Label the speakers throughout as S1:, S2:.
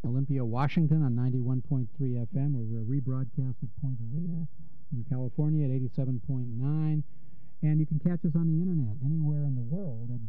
S1: Olympia, Washington on 91.3 FM. We're rebroadcast at Point Arena in California at 87.9. And you can catch us on the internet anywhere in the world at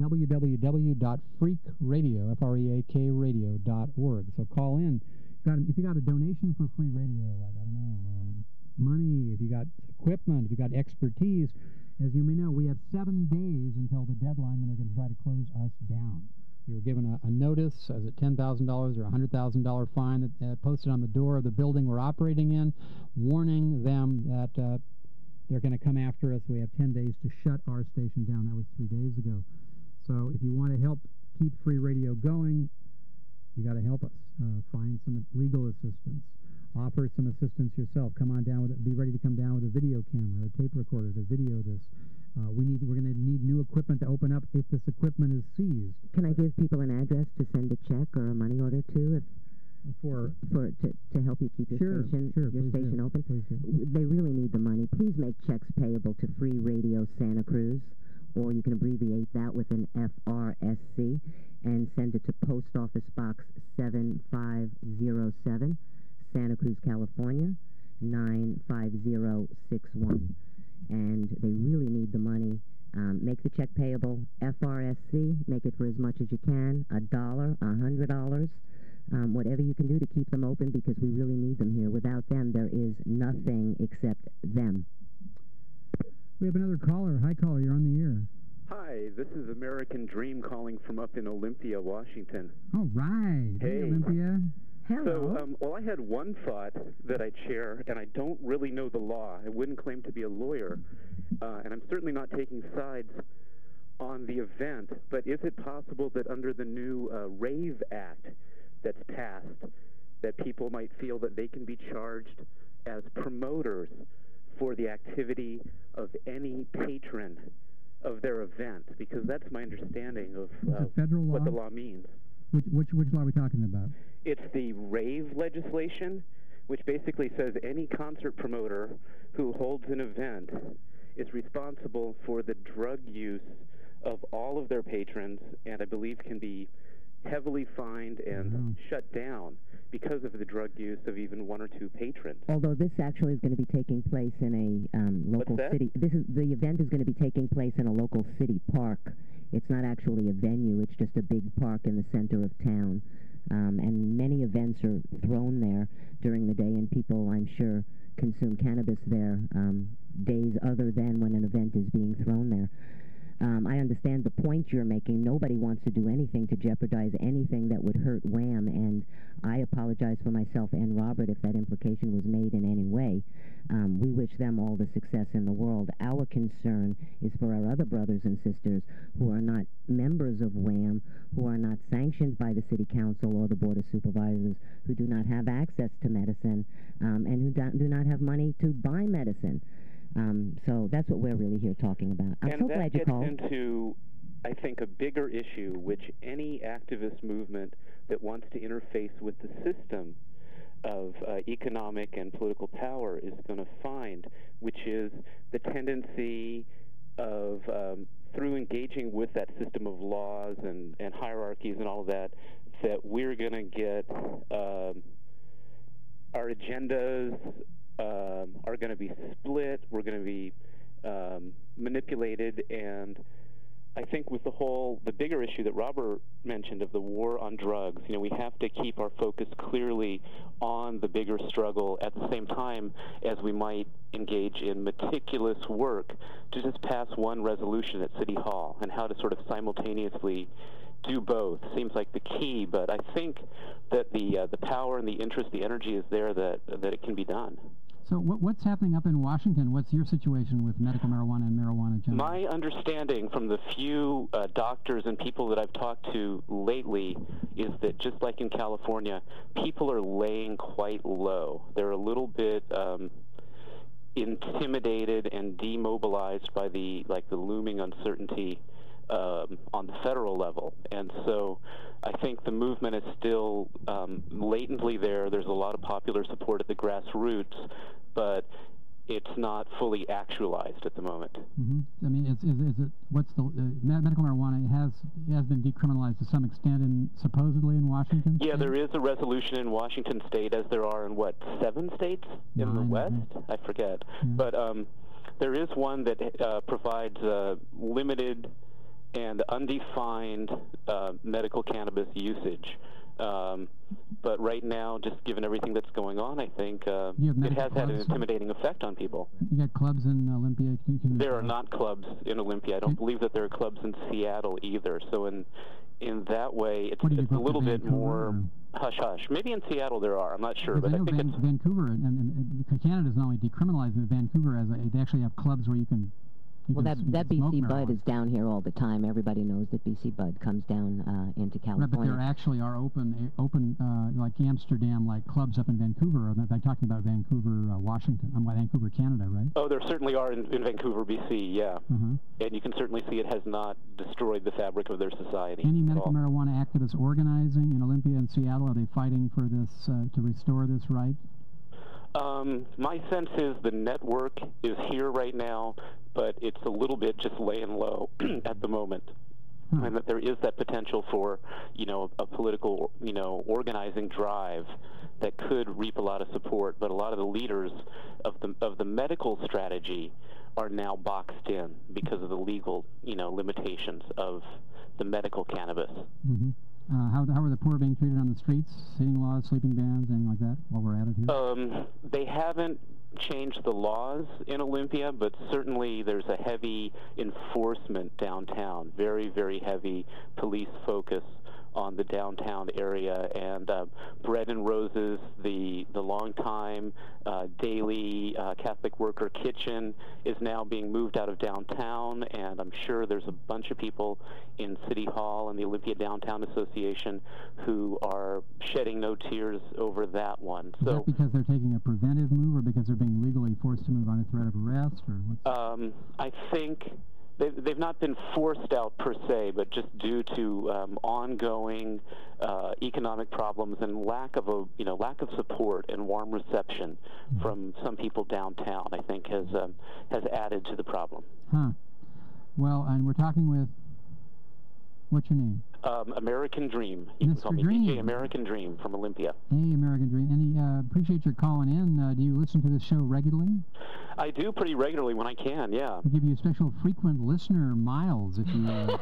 S1: www.freakradio.org. So call in. If you got a donation for free radio, like, I don't know, money, if you got equipment, if you got expertise, as you may know, we have 7 days until the deadline when they're going to try to close us down. We were given a notice as a $10,000 or $100,000 fine that posted on the door of the building we're operating in, warning them that they're going to come after us. We have 10 days to shut our station down. That was 3 days ago. So if you want to help keep free radio going, you got to help us. Find some legal assistance. Offer some assistance yourself. Come on down with it. Be ready to come down with a video camera or a tape recorder to video this. We're going to need new equipment to open up if this equipment is seized.
S2: Can I give people an address to send a check or a money order to to help you keep your station open? They really need the money. Please make checks payable to Free Radio Santa Cruz, or you can abbreviate that with an FRSC and send it to Post Office Box 7507, Santa Cruz, California 95061. And they really need the money. Make the check payable. FRSC, make it for as much as you can, $1, $100, whatever you can do to keep them open, because we really need them here. Without them, there is nothing except them.
S1: We have another caller. Hi, caller. You're on the air.
S3: Hi, this is American Dream calling from up in Olympia, Washington.
S1: All right.
S3: Hey,
S1: Olympia.
S2: Hello.
S3: So, I had one thought that I'd share, and I don't really know the law. I wouldn't claim to be a lawyer, and I'm certainly not taking sides on the event, but is it possible that under the new RAVE Act that's passed, that people might feel that they can be charged as promoters for the activity of any patron of their event? Because that's my understanding of what the law means.
S1: Which law are we talking about?
S3: It's the RAVE legislation, which basically says any concert promoter who holds an event is responsible for the drug use of all of their patrons, and I believe can be heavily fined and shut down because of the drug use of even one or two patrons.
S2: Although this actually is going to be taking place in a local city. The event is going to be taking place in a local city park. It's not actually a venue. It's just a big park in the center of town. And many events are thrown there during the day, and people, I'm sure, consume cannabis there days other than when an event is being thrown there. I understand the point you're making. Nobody wants to do anything to jeopardize anything that would hurt Wham, and I apologize for myself and Robert if that implication was made in any way. We wish them all the success in the world. Our concern is for our other brothers and sisters who are not members of Wham, who are not sanctioned by the City Council or the Board of Supervisors, who do not have access to medicine, and who do not have money to buy medicine. So that's what we're really here talking about. I'm so glad you called.
S3: And that gets into, I think, a bigger issue, which any activist movement that wants to interface with the system of economic and political power is going to find, which is the tendency of, through engaging with that system of laws and hierarchies and all of that, that we're going to get our agendas are going to be split, we're going to be manipulated, and I think with the bigger issue that Robert mentioned of the war on drugs, we have to keep our focus clearly on the bigger struggle at the same time as we might engage in meticulous work to just pass one resolution at City Hall, and how to sort of simultaneously do both seems like the key, but I think that the power and the interest, the energy is there that it can be done.
S1: So what's happening up in Washington? What's your situation with medical marijuana and marijuana generally?
S3: My understanding from the few doctors and people that I've talked to lately is that just like in California, people are laying quite low. They're a little bit intimidated and demobilized by the looming uncertainty on the federal level. And so I think the movement is still latently there. There's a lot of popular support at the grassroots, but it's not fully actualized at the moment.
S1: Mm-hmm. I mean, is it what's the medical marijuana has been decriminalized to some extent supposedly in Washington?
S3: Yeah, there is a resolution in Washington State, as there are in 7 states in the West? I forget, but there is one that provides limited and undefined medical cannabis usage. But right now, just given everything that's going on, I think it has had an intimidating effect on people.
S1: You got clubs in Olympia?
S3: There are not clubs in Olympia. I don't believe that there are clubs in Seattle either. So in that way, it's a little bit more hush-hush. Maybe in Seattle there are. I'm not sure. But I think it's
S1: Vancouver, and Canada's not only decriminalized, but Vancouver they actually have clubs where you can.
S2: Well, that BC Bud is down here all the time. Everybody knows that BC Bud comes down into California.
S1: Right, but there actually are open like Amsterdam, like clubs up in Vancouver. I'm talking about Vancouver, Washington. Vancouver, Canada, right?
S3: Oh, there certainly are in Vancouver, BC, yeah. And you can certainly see it has not destroyed the fabric of their society.
S1: Any medical marijuana activists organizing in Olympia and Seattle, are they fighting for this, to restore this right?
S3: My sense is the network is here right now, but it's a little bit just laying low at the moment. And that there is that potential for, a political, organizing drive that could reap a lot of support, but a lot of the leaders of the medical strategy are now boxed in because of the legal, limitations of the medical cannabis.
S1: How are the poor being treated on the streets? Sitting laws, sleeping bans, anything like that, while we're at it here?
S3: They haven't changed the laws in Olympia, but certainly there's a heavy enforcement downtown, very, very heavy police focus on the downtown area, and Bread and Roses, the longtime daily Catholic worker kitchen, is now being moved out of downtown, and I'm sure there's a bunch of people in City Hall and the Olympia Downtown Association who are shedding no tears over that one.
S1: Is that because they're taking a preventive move, or because they're being legally forced to move on a threat of arrest, or what's...
S3: I think they've not been forced out per se, but just due to ongoing economic problems and lack of support and warm reception from some people downtown, I think has added to the problem.
S1: Well, and we're talking with, what's your name?
S3: American Dream. You can call me DJ American Dream from Olympia.
S1: Hey, American Dream. Appreciate your calling in. Do you listen to this show regularly?
S3: I do pretty regularly when I can, yeah.
S1: We give you special frequent listener miles if you...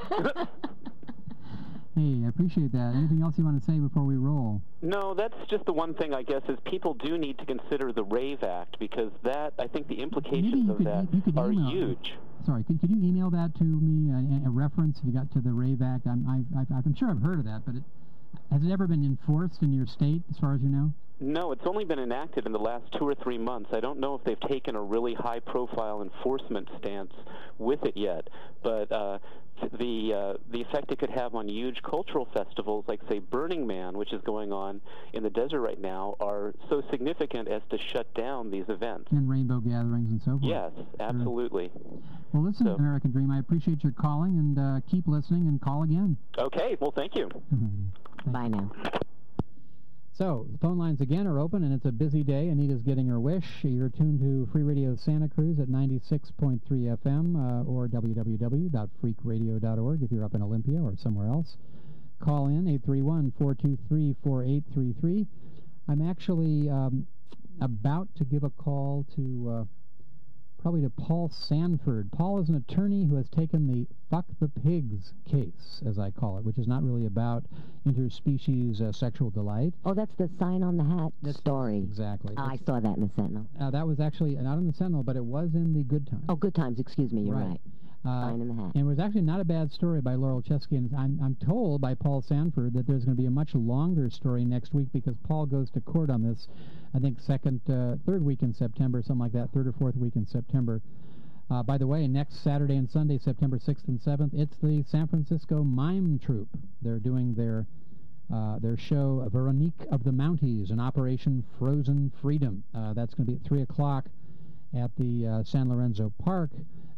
S1: Hey, I appreciate that. Anything else you want to say before we roll?
S3: No, that's just the one thing, I guess, is people do need to consider the RAVE Act, because that, I think the implications of that are huge.
S1: Sorry, could you email that to me, a reference if you got to the RAVE Act? I'm sure I've heard of that, but has it ever been enforced in your state, as far as you know?
S3: No, it's only been enacted in the last 2 or 3 months. I don't know if they've taken a really high-profile enforcement stance with it yet, but the effect it could have on huge cultural festivals like, say, Burning Man, which is going on in the desert right now, are so significant as to shut down these events.
S1: And rainbow gatherings and so forth.
S3: Yes, absolutely.
S1: Well, listen, American Dream, I appreciate your calling, and keep listening, and call again.
S3: Okay, well, thank you.
S2: Bye now.
S1: So, the phone lines again are open, and it's a busy day. Anita's getting her wish. You're tuned to Free Radio Santa Cruz at 96.3 FM or www.freakradio.org if you're up in Olympia or somewhere else. Call in, 831-423-4833. I'm actually about to give a call to... probably to Paul Sanford. Paul is an attorney who has taken the Fuck the Pigs case, as I call it, which is not really about interspecies sexual delight.
S2: Oh, that's the sign on the hat story.
S1: Exactly.
S2: I saw that in the Sentinel.
S1: That was actually not in the Sentinel, but it was in the Good Times.
S2: Oh, Good Times, excuse me, you're right. Sign in the hat.
S1: And it was actually not a bad story by Laurel Chesky, and I'm told by Paul Sanford that there's going to be a much longer story next week because Paul goes to court on this, I think third week in September, something like that, third or fourth week in September. By the way, next Saturday and Sunday, September 6th and 7th, it's the San Francisco Mime Troupe. They're doing their show, Veronique of the Mounties, an Operation Frozen Freedom. That's going to be at 3 o'clock at the San Lorenzo Park.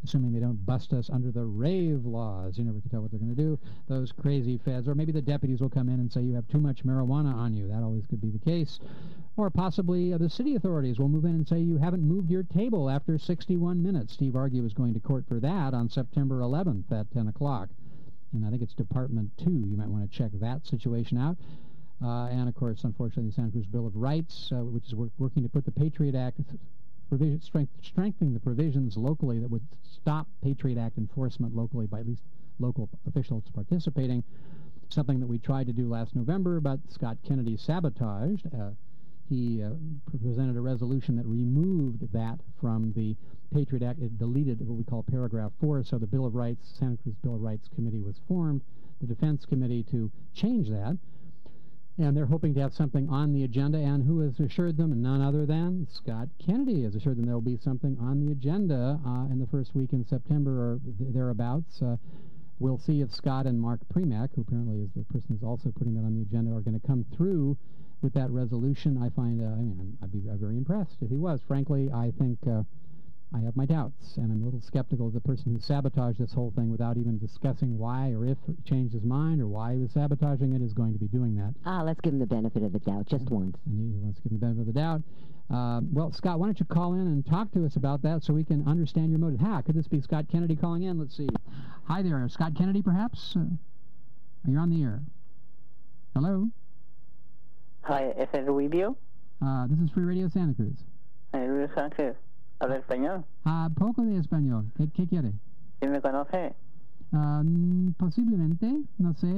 S1: assuming they don't bust us under the rave laws. You never can tell what they're going to do, those crazy feds. Or maybe the deputies will come in and say you have too much marijuana on you. That always could be the case. Or possibly the city authorities will move in and say you haven't moved your table after 61 minutes. Steve Argue is going to court for that on September 11th at 10 o'clock. And I think it's Department 2. You might want to check that situation out. And, of course, unfortunately, the Santa Cruz Bill of Rights, which is working to put the Patriot Act, strengthening the provisions locally that would stop Patriot Act enforcement locally by at least local officials participating, something that we tried to do last November, but Scott Kennedy sabotaged. He presented a resolution that removed that from the Patriot Act. It deleted what we call paragraph 4, so the Bill of Rights, Santa Cruz Bill of Rights Committee was formed, the Defense Committee, to change that. And they're hoping to have something on the agenda, and who has assured them? None other than Scott Kennedy has assured them there will be something on the agenda in the first week in September or thereabouts. We'll see if Scott and Mark Premack, who apparently is the person who's also putting that on the agenda, are going to come through with that resolution. I find, I'd be very impressed if he was. Frankly, I think I have my doubts, and I'm a little skeptical of the person who sabotaged this whole thing without even discussing why or if he changed his mind or why he was sabotaging it is going to be doing that.
S2: Let's give him the benefit of the doubt, just once.
S1: And he wants to give him the benefit of the doubt. Well, Scott, why don't you call in and talk to us about that so we can understand your motive? Could this be Scott Kennedy calling in? Let's see. Hi there, Scott Kennedy, perhaps? You're on the air. Hello?
S4: Hi, ¿es el Ruidio?
S1: This is Free Radio Santa Cruz.
S4: El Ruidio Santa Cruz. ¿Habla español?
S1: Poco de español. ¿Qué quiere?
S4: ¿Sí me conoce?
S1: Posiblemente. No sé.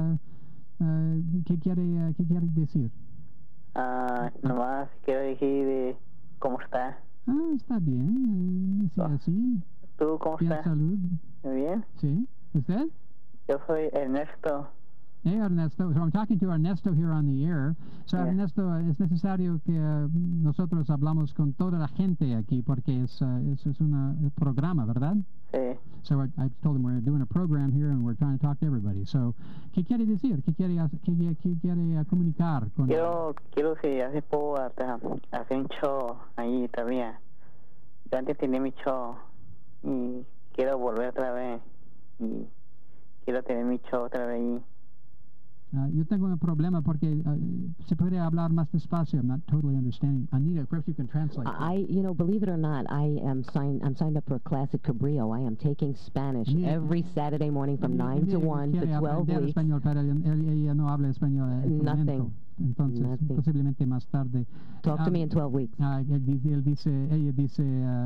S1: ¿Qué quiere decir?
S4: Nomás quiero decir cómo está.
S1: Está bien. Sí, así.
S4: ¿Tú cómo estás?
S1: Salud.
S4: Muy bien.
S1: Sí. ¿Usted?
S4: Yo soy Ernesto.
S1: Hey, Ernesto. So I'm talking to Ernesto here on the air. So, yeah. Ernesto, es necesario que nosotros hablamos con toda la gente aquí porque es un programa, ¿verdad?
S4: Sí.
S1: So I told him we're doing a program here and we're trying to talk to everybody. So, ¿qué quiere decir? ¿Qué quiere comunicar con?
S4: Quiero si hace poco hacer un show ahí también. Yo antes tenía mi show y quiero volver otra vez y quiero tener mi show otra vez ahí.
S1: Yo tengo un problema porque se puede hablar más despacio. I'm not totally understanding. Anita, perhaps you can translate.
S2: Believe it or not, I'm signed up for a class at Cabrillo. I am taking Spanish every Saturday morning from 9 to 1 for 12 weeks.
S1: Español, pero ella no habla español.
S2: Nothing.
S1: Entonces,
S2: Nothing.
S1: Posiblemente más tarde.
S2: Talk to me in 12 weeks.
S1: Ella dice,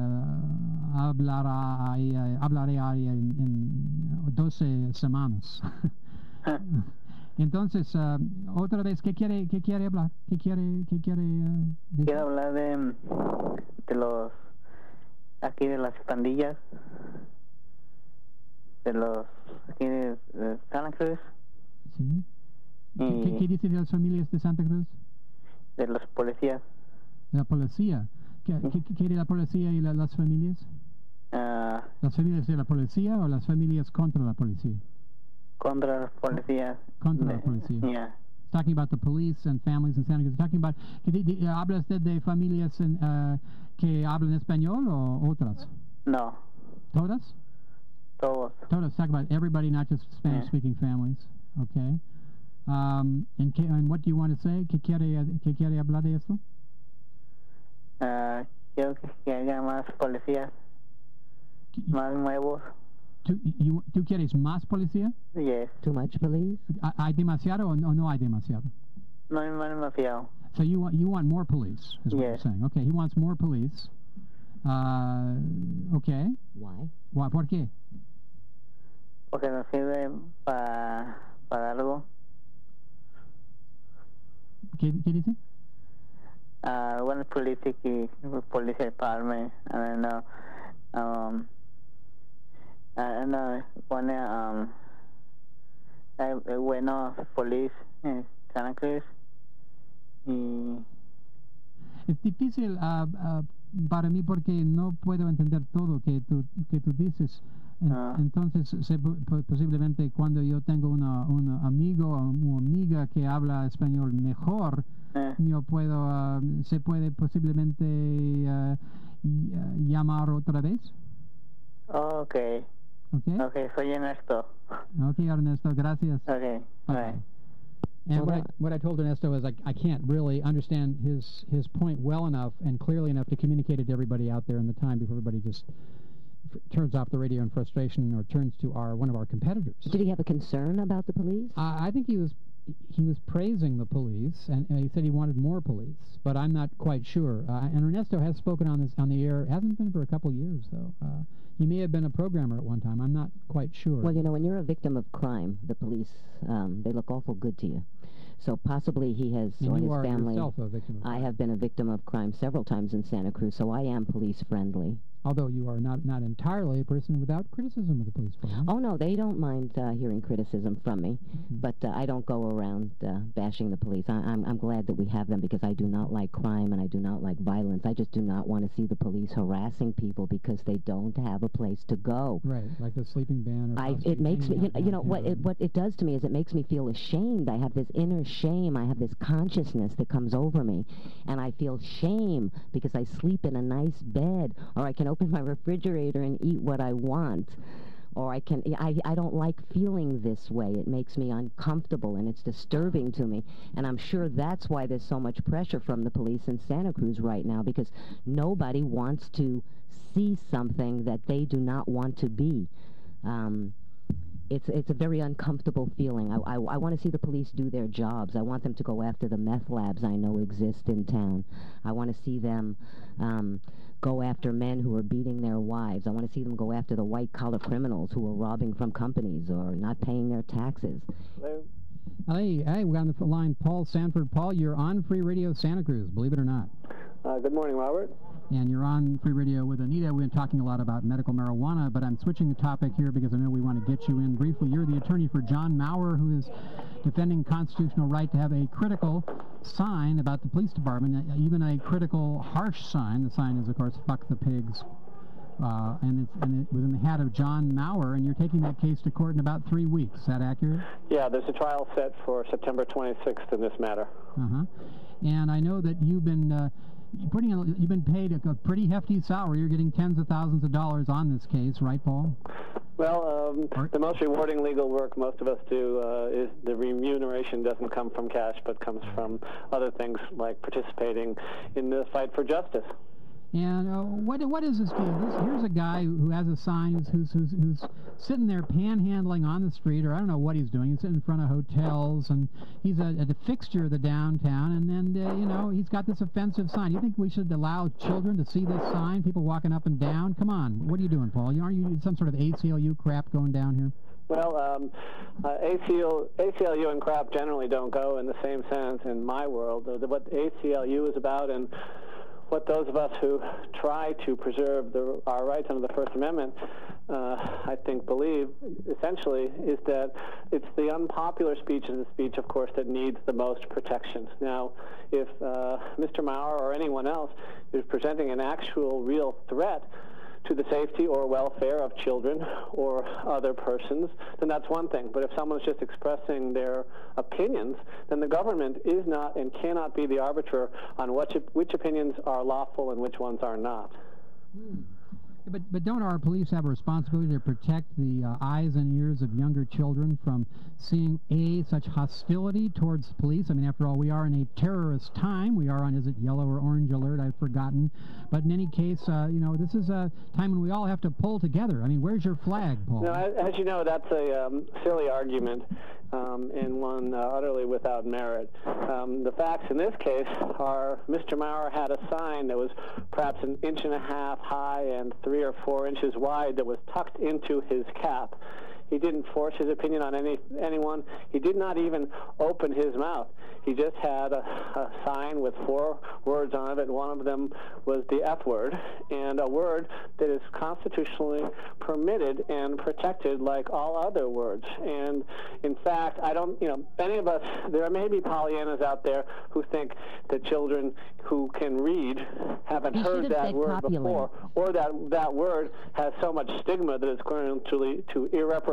S1: hablaré ahí en 12 semanas. Entonces, otra vez, ¿qué quiere hablar? ¿Qué quiere decir?
S4: Quiero hablar de los, aquí de las pandillas, de los, aquí de Santa Cruz.
S1: Sí. ¿Qué dice de las familias de Santa Cruz?
S4: De los policías.
S1: ¿La policía? ¿Qué quiere la policía y las familias? ¿Las familias de la policía o las familias contra la policía?
S4: Contra las policías.
S1: Contra la policía.
S4: Yeah.
S1: Talking about the police and families in Santa Cruz. Talking about, ¿habla usted de familias que hablan español o otras?
S4: No.
S1: ¿Todas?
S4: Todos.
S1: Todas. Talk about everybody, not just Spanish-speaking families. Okay. And what do you want to say? ¿Qué quiere hablar de esto?
S4: Quiero que haya más policías, más nuevos.
S1: ¿Tú quieres más policía?
S4: Yes.
S2: Too much police?
S1: ¿Hay demasiado o no hay demasiado?
S4: No hay demasiado.
S1: So you want more police, is what you're saying. Okay, he wants more police. Okay.
S2: Why?
S1: ¿Por qué?
S4: Porque nos sirve para algo.
S1: ¿Qué dice?
S4: Bueno, policía department, I don't know. Pone bueno police en Santa Cruz y
S1: es difícil para mí porque no puedo entender todo que tú dices. Entonces posiblemente cuando yo tengo un amigo o una amiga que habla español mejor, yo puedo se puede posiblemente llamar otra vez.
S4: Oh, okay.
S1: Okay?
S4: Okay, soy Ernesto.
S1: Okay, Ernesto, gracias.
S4: Okay, bye.
S1: And what I told Ernesto is I can't really understand his point well enough and clearly enough to communicate it to everybody out there in the time before everybody just turns off the radio in frustration or turns to one of our competitors.
S2: Did he have a concern about the police?
S1: I think he was praising the police, and he said he wanted more police, but I'm not quite sure. And Ernesto has spoken on the air. Hasn't been for a couple years, though. He may have been a programmer at one time. I'm not quite sure.
S2: Well, you know, when you're a victim of crime, the police, they look awful good to you. So possibly he has,
S1: and
S2: or
S1: you
S2: his
S1: are
S2: family.
S1: Yourself a victim of crime.
S2: I have been a victim of crime several times in Santa Cruz, so I am police friendly.
S1: Although you are not entirely a person without criticism of the police force.
S2: Oh, no, they don't mind hearing criticism from me, but I don't go around bashing the police. I'm glad that we have them because I do not like crime and I do not like violence. I just do not want to see the police harassing people because they don't have a place to go.
S1: Right, like the sleeping ban. Or
S2: it makes me, what it does to me is it makes me feel ashamed. I have this inner shame. I have this consciousness that comes over me, and I feel shame because I sleep in a nice bed, or I can open my refrigerator and eat what I want, or I don't like feeling this way. It makes me uncomfortable and it's disturbing to me, and I'm sure that's why there's so much pressure from the police in Santa Cruz right now, because nobody wants to see something that they do not want to be. It's a very uncomfortable feeling. I want to see the police do their jobs. I want them to go after the meth labs I know exist in town. I want to see them go after men who are beating their wives. I want to see them go after the white-collar criminals who are robbing from companies or not paying their taxes.
S4: Hello?
S1: Hey, we got on the line Paul Sanford. Paul, you're on Free Radio Santa Cruz, believe it or not.
S5: Good morning, Robert.
S1: And you're on Free Radio with Anita. We've been talking a lot about medical marijuana, but I'm switching the topic here because I know we want to get you in briefly. You're the attorney for John Maurer, who is defending constitutional right to have a critical sign about the police department, even a critical, harsh sign. The sign is, of course, "Fuck the Pigs." And it was in the hat of John Maurer, and you're taking that case to court in about 3 weeks. Is that accurate?
S5: Yeah, there's a trial set for September 26th in this matter.
S1: And I know that you've been you've been paid a pretty hefty salary. You're getting tens of thousands of dollars on this case, right, Paul?
S5: Well, the most rewarding legal work most of us do is the remuneration doesn't come from cash, but comes from other things like participating in the fight for justice.
S1: And what is this deal? Here's a guy who has a sign who's sitting there panhandling on the street, or I don't know what he's doing. He's sitting in front of hotels, and he's a fixture of the downtown, and then, he's got this offensive sign. You think we should allow children to see this sign, people walking up and down? Come on, what are you doing, Paul? Aren't you some sort of ACLU crap going down here?
S5: Well, ACLU and crap generally don't go in the same sense in my world. What ACLU is about, and what those of us who try to preserve our rights under the First Amendment, I think, believe, essentially, is that it's the unpopular speech is the speech, of course, that needs the most protection. Now, if Mr. Maurer or anyone else is presenting an actual real threat to the safety or welfare of children or other persons, then that's one thing. But if someone's just expressing their opinions, then the government is not and cannot be the arbiter on which opinions are lawful and which ones are not.
S1: But don't our police have a responsibility to protect the eyes and ears of younger children from seeing, such hostility towards police? I mean, after all, we are in a terrorist time. We are on, is it yellow or orange alert? I've forgotten. But in any case, this is a time when we all have to pull together. I mean, where's your flag, Paul?
S5: No, as you know, that's a silly argument and one utterly without merit. The facts in this case are Mr. Maurer had a sign that was perhaps 1.5 inches high and 3 or 4 inches wide that was tucked into his cap. He didn't force his opinion on anyone. He did not even open his mouth. He just had a sign with 4 words on it. One of them was the F word, and a word that is constitutionally permitted and protected like all other words. And in fact, many of us, there may be Pollyannas out there who think that children who can read haven't heard that word before, or that word has so much stigma that it's going to lead to irreparable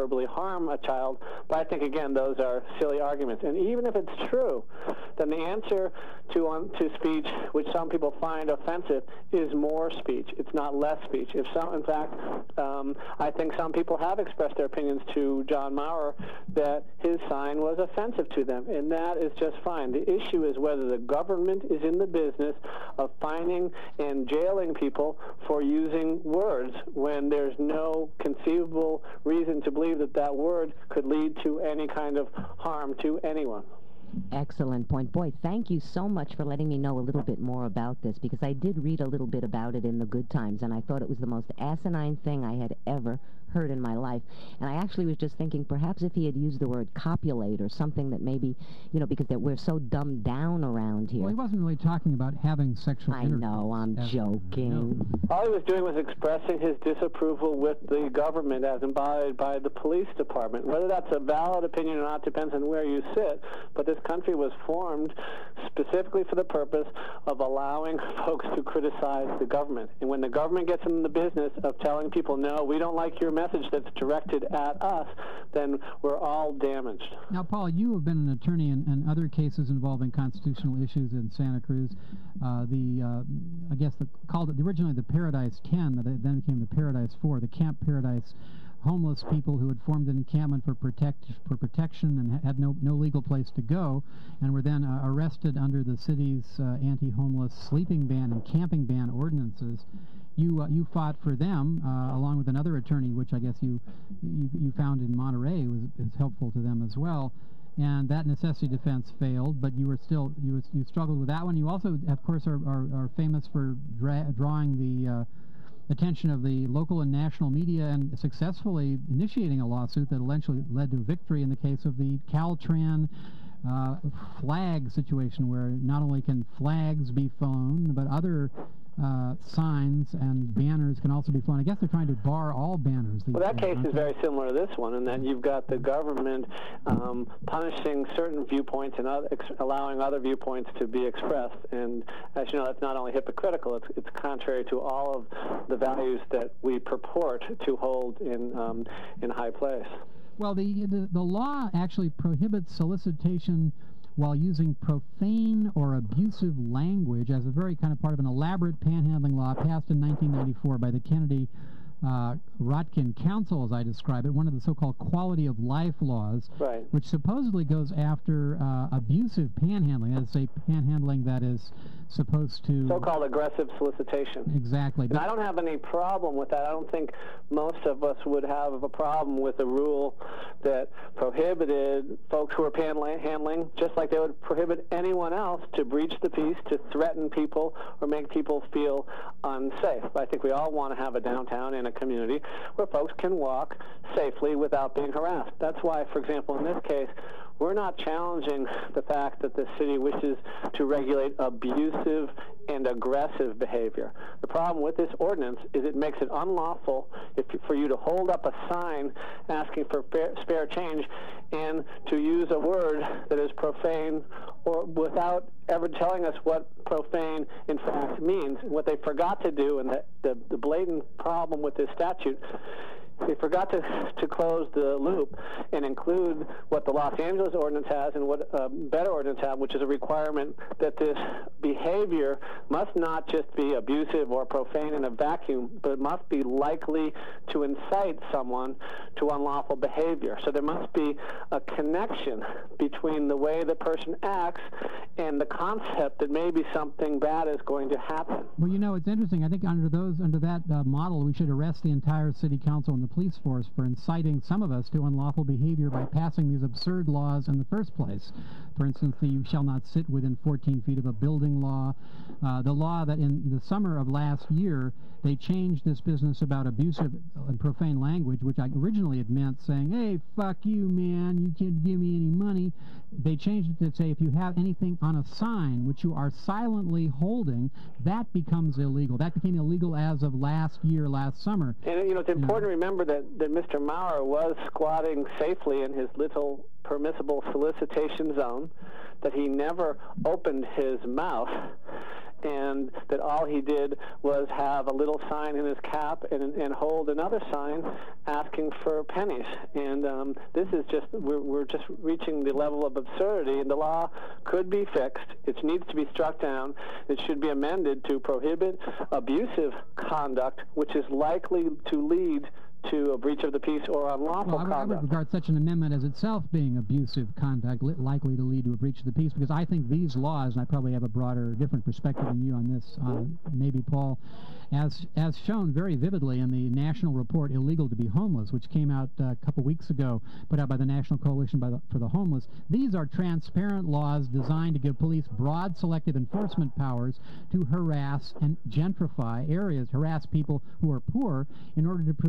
S5: irreparably harm a child. But I think, again, those are silly arguments. And even if it's true, then the answer to speech, which some people find offensive, is more speech. It's not less speech. In fact, I think some people have expressed their opinions to John Maurer that his sign was offensive to them, and that is just fine. The issue is whether the government is in the business of fining and jailing people for using words when there's no conceivable reason to believe that that word could lead to any kind of harm to anyone.
S2: Excellent point. Boy, thank you so much for letting me know a little bit more about this, because I did read a little bit about it in the Good Times, and I thought it was the most asinine thing I had ever heard in my life. And I actually was just thinking perhaps if he had used the word copulate or something that maybe, you know, because we're so dumbed down around here.
S1: Well, he wasn't really talking about having sexual intercourse.
S2: I know, I'm joking.
S5: All he was doing was expressing his disapproval with the government as embodied by the police department. Whether that's a valid opinion or not depends on where you sit, but this country was formed specifically for the purpose of allowing folks to criticize the government. And when the government gets in the business of telling people, no, we don't like your message that's directed at us, then we're all damaged.
S1: Now, Paul, you have been an attorney in other cases involving constitutional issues in Santa Cruz. I guess called it originally the Paradise 10, that then became the Paradise 4, the Camp Paradise homeless people who had formed an encampment for protection and had no legal place to go, and were then arrested under the city's anti-homeless sleeping ban and camping ban ordinances. You fought for them along with another attorney, which I guess you found in Monterey was helpful to them as well. And that necessity defense failed, but you struggled with that one. You also, of course, are famous for drawing the attention of the local and national media and successfully initiating a lawsuit that eventually led to victory in the case of the Caltran flag situation, where not only can flags be flown, but other signs and banners can also be flown. I guess they're trying to bar all banners.
S5: Well, that case is very similar to this one, in that you've got the government punishing certain viewpoints and allowing other viewpoints to be expressed. And as you know, that's not only hypocritical, it's contrary to all of the values that we purport to hold in high place.
S1: Well, the law actually prohibits solicitation while using profane or abusive language as a very kind of part of an elaborate panhandling law passed in 1994 by the Kennedy Rotkin Council, as I describe it, one of the so-called quality of life laws,
S5: right,
S1: which supposedly goes after abusive panhandling, that is, say, panhandling that is supposed to...
S5: So-called aggressive solicitation.
S1: Exactly.
S5: And I don't have any problem with that. I don't think most of us would have a problem with a rule that prohibited folks who are panhandling, just like they would prohibit anyone else, to breach the peace, to threaten people, or make people feel unsafe. But I think we all want to have a downtown in a community where folks can walk safely without being harassed. That's why, for example, in this case, we're not challenging the fact that the city wishes to regulate abusive and aggressive behavior. The problem with this ordinance is it makes it unlawful for you to hold up a sign asking for spare change and to use a word that is profane, or without ever telling us what profane in fact means. What they forgot to do, and the blatant problem with this statute, they forgot to close the loop and include what the Los Angeles ordinance has and what a better ordinance has, which is a requirement that this behavior must not just be abusive or profane in a vacuum, but it must be likely to incite someone to unlawful behavior. So there must be a connection between the way the person acts and the concept that maybe something bad is going to happen.
S1: Well, you know, it's interesting. I think under that model, we should arrest the entire city council and the police force for inciting some of us to unlawful behavior by passing these absurd laws in the first place. For instance, the you shall not sit within 14 feet of a building law. The law that in the summer of last year, they changed this business about abusive and profane language, which originally had meant saying, hey, fuck you, man, you can't give me any money. They changed it to say if you have anything on a sign which you are silently holding, that becomes illegal. That became illegal as of last summer.
S5: And, you know, it's important to remember that Mr. Maurer was squatting safely in his little permissible solicitation zone, that he never opened his mouth, and that all he did was have a little sign in his cap and hold another sign asking for pennies. And this is just, we're just reaching the level of absurdity, and the law could be fixed. It needs to be struck down. It should be amended to prohibit abusive conduct, which is likely to lead to a breach of the peace or unlawful conduct.
S1: I would regard such an amendment as itself being abusive conduct, likely to lead to a breach of the peace, because I think these laws, and I probably have a broader, different perspective than you on this, maybe Paul, as shown very vividly in the national report Illegal to be Homeless, which came out a couple weeks ago, put out by the National Coalition for the Homeless. These are transparent laws designed to give police broad selective enforcement powers to harass and gentrify areas, harass people who are poor in order to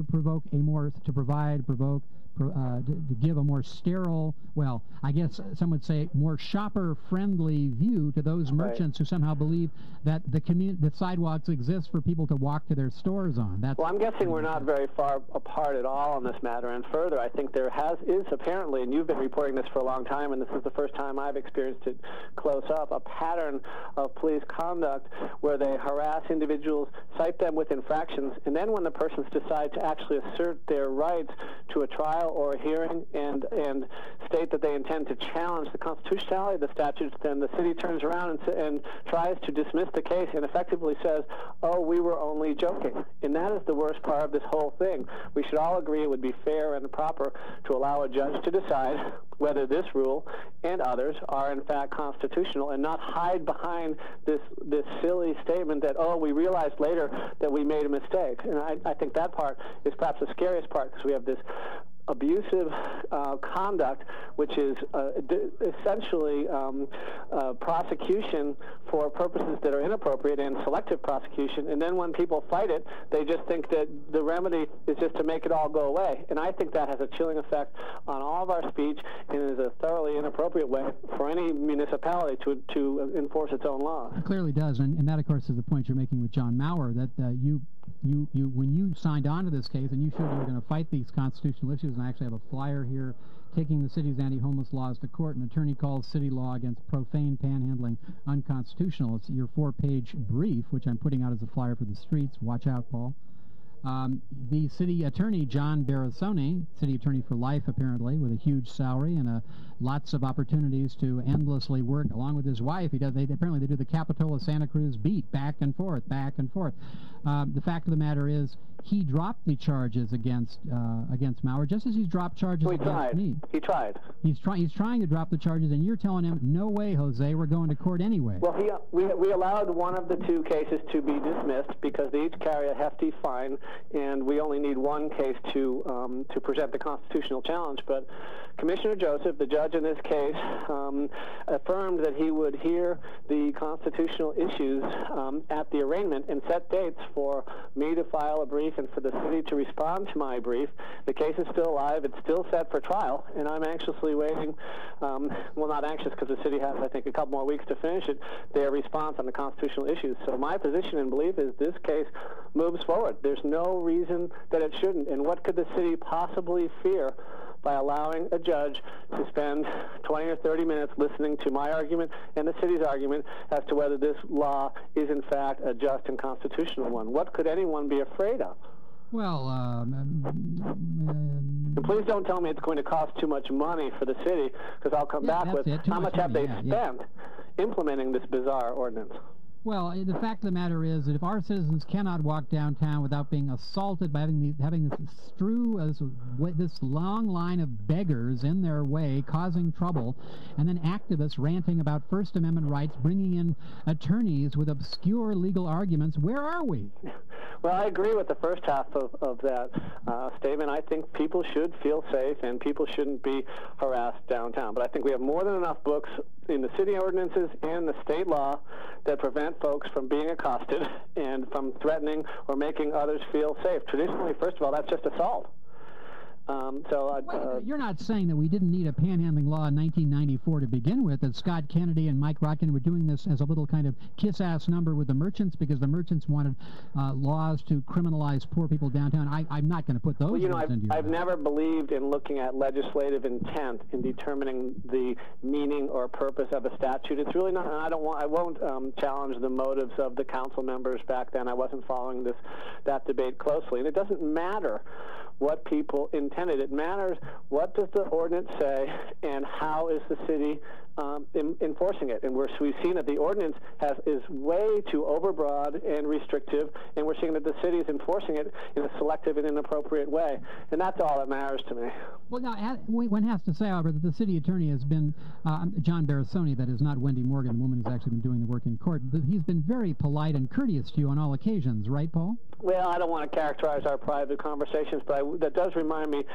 S1: to give a more sterile, well, I guess some would say more shopper-friendly view to those merchants who somehow believe that the sidewalks exist for people to walk to their stores on. Well,
S5: I'm guessing we're not very far apart at all on this matter. And further, I think there is apparently, and you've been reporting this for a long time, and this is the first time I've experienced it close up, a pattern of police conduct where they harass individuals, cite them with infractions, and then when the persons decide to actually assert their rights to a trial or a hearing and state that they intend to challenge the constitutionality of the statutes, then the city turns around and tries to dismiss the case and effectively says, oh, we were only joking. And that is the worst part of this whole thing. We should all agree it would be fair and proper to allow a judge to decide whether this rule and others are in fact constitutional, and not hide behind this silly statement that, oh, we realized later that we made a mistake. And I think that part is perhaps the scariest part, because we have this abusive conduct, which is essentially prosecution for purposes that are inappropriate and selective prosecution. And then when people fight it, they just think that the remedy is just to make it all go away. And I think that has a chilling effect on all of our speech, and is a thoroughly inappropriate way for any municipality to enforce its own laws.
S1: It clearly does, and that, of course, is the point you're making with John Maurer, that you when you signed on to this case and you showed you were going to fight these constitutional issues, and I actually have a flyer here taking the city's anti-homeless laws to court, an attorney calls city law against profane panhandling unconstitutional. It's your 4-page brief, which I'm putting out as a flyer for the streets. Watch out, Paul. The city attorney, John Barasoni, city attorney for life apparently, with a huge salary and lots of opportunities to endlessly work, along with his wife. Apparently they do the Capitola Santa Cruz beat, back and forth, back and forth. The fact of the matter is, he dropped the charges against Maurer, just as he's dropped charges against me.
S5: He tried.
S1: He's trying to drop the charges, and you're telling him, no way, Jose, we're going to court anyway.
S5: Well, we allowed one of the two cases to be dismissed because they each carry a hefty fine, and we only need one case to present the constitutional challenge. But Commissioner Joseph, the judge in this case, affirmed that he would hear the constitutional issues at the arraignment and set dates for me to file a brief and for the city to respond to my brief. The case is still alive. It's still set for trial, and I'm anxiously waiting, well, not anxious because the city has, I think, a couple more weeks to finish it, their response on the constitutional issues. So my position and belief is this case moves forward. There's no reason that it shouldn't. And what could the city possibly fear by allowing a judge to spend 20 or 30 minutes listening to my argument and the city's argument as to whether this law is in fact a just and constitutional one? What could anyone be afraid of?
S1: Well,
S5: and please don't tell me it's going to cost too much money for the city, because I'll come back with how much have they spent implementing this bizarre ordinance.
S1: Well, the fact of the matter is that if our citizens cannot walk downtown without being assaulted by having this long line of beggars in their way, causing trouble, and then activists ranting about First Amendment rights, bringing in attorneys with obscure legal arguments, where are we?
S5: Well, I agree with the first half of that statement. I think people should feel safe and people shouldn't be harassed downtown. But I think we have more than enough books in the city ordinances and the state law that prevent folks from being accosted and from threatening or making others feel safe. Traditionally, first of all, that's just assault.
S1: You're not saying that we didn't need a panhandling law in 1994 to begin with, that Scott Kennedy and Mike Rotkin were doing this as a little kind of kiss-ass number with the merchants because the merchants wanted laws to criminalize poor people downtown. I'm not going to put those words into your
S5: I've never believed in looking at legislative intent in determining the meaning or purpose of a statute. It's really not, and I won't challenge the motives of the council members back then. I wasn't following that debate closely. And it doesn't matter what people intended. It matters what does the ordinance say and how is the city enforcing it. And we've seen that the ordinance is way too overbroad and restrictive, and we're seeing that the city is enforcing it in a selective and inappropriate way. And that's all that matters to me.
S1: Well, now, one has to say, however, that the city attorney has been, John Barasoni, that is not Wendy Morgan, the woman who's actually been doing the work in court. He's been very polite and courteous to you on all occasions, right, Paul?
S5: Well, I don't want to characterize our private conversations, but that does remind me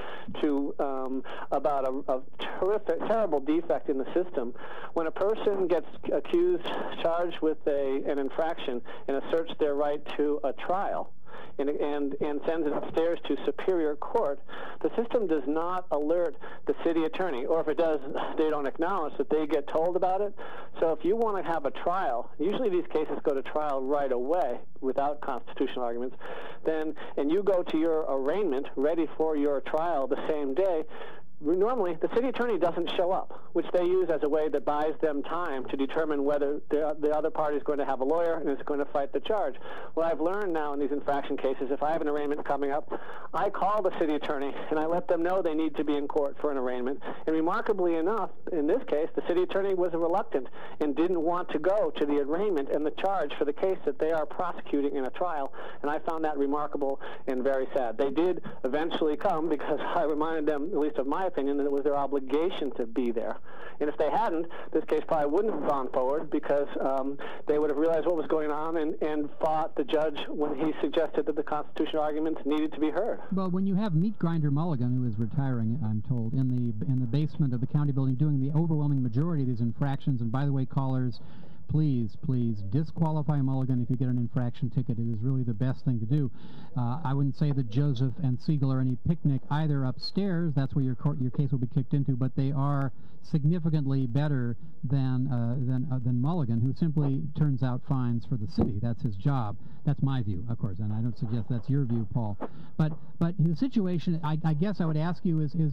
S5: about a terrible defect in the system. When a person gets charged with an infraction and asserts their right to a trial, and sends it upstairs to Superior Court, the system does not alert the city attorney, or if it does, they don't acknowledge that they get told about it. So if you want to have a trial, usually these cases go to trial right away without constitutional arguments, and you go to your arraignment ready for your trial the same day, normally the city attorney doesn't show up, which they use as a way that buys them time to determine whether the other party is going to have a lawyer and is going to fight the charge. What I've learned now in these infraction cases, if I have an arraignment coming up, I call the city attorney and I let them know they need to be in court for an arraignment. And remarkably enough, in this case, the city attorney was reluctant and didn't want to go to the arraignment and the charge for the case that they are prosecuting in a trial. And I found that remarkable and very sad. They did eventually come because I reminded them, at least of my opinion, that it was their obligation to be there. And if they hadn't, this case probably wouldn't have gone forward because they would have realized what was going on and fought the judge when he suggested that the constitutional arguments needed to be heard.
S1: Well, when you have Meat Grinder Mulligan, who is retiring, I'm told, in the basement of the county building doing the overwhelming majority of these infractions, and by the way, callers, please disqualify Mulligan if you get an infraction ticket. It is really the best thing to do. I wouldn't say that Joseph and Siegel are any picnic either upstairs. That's where your case will be kicked into, but they are significantly better than Mulligan, who simply turns out fines for the city. That's his job. That's my view, of course, and I don't suggest that's your view, Paul. But the situation, I guess I would ask you is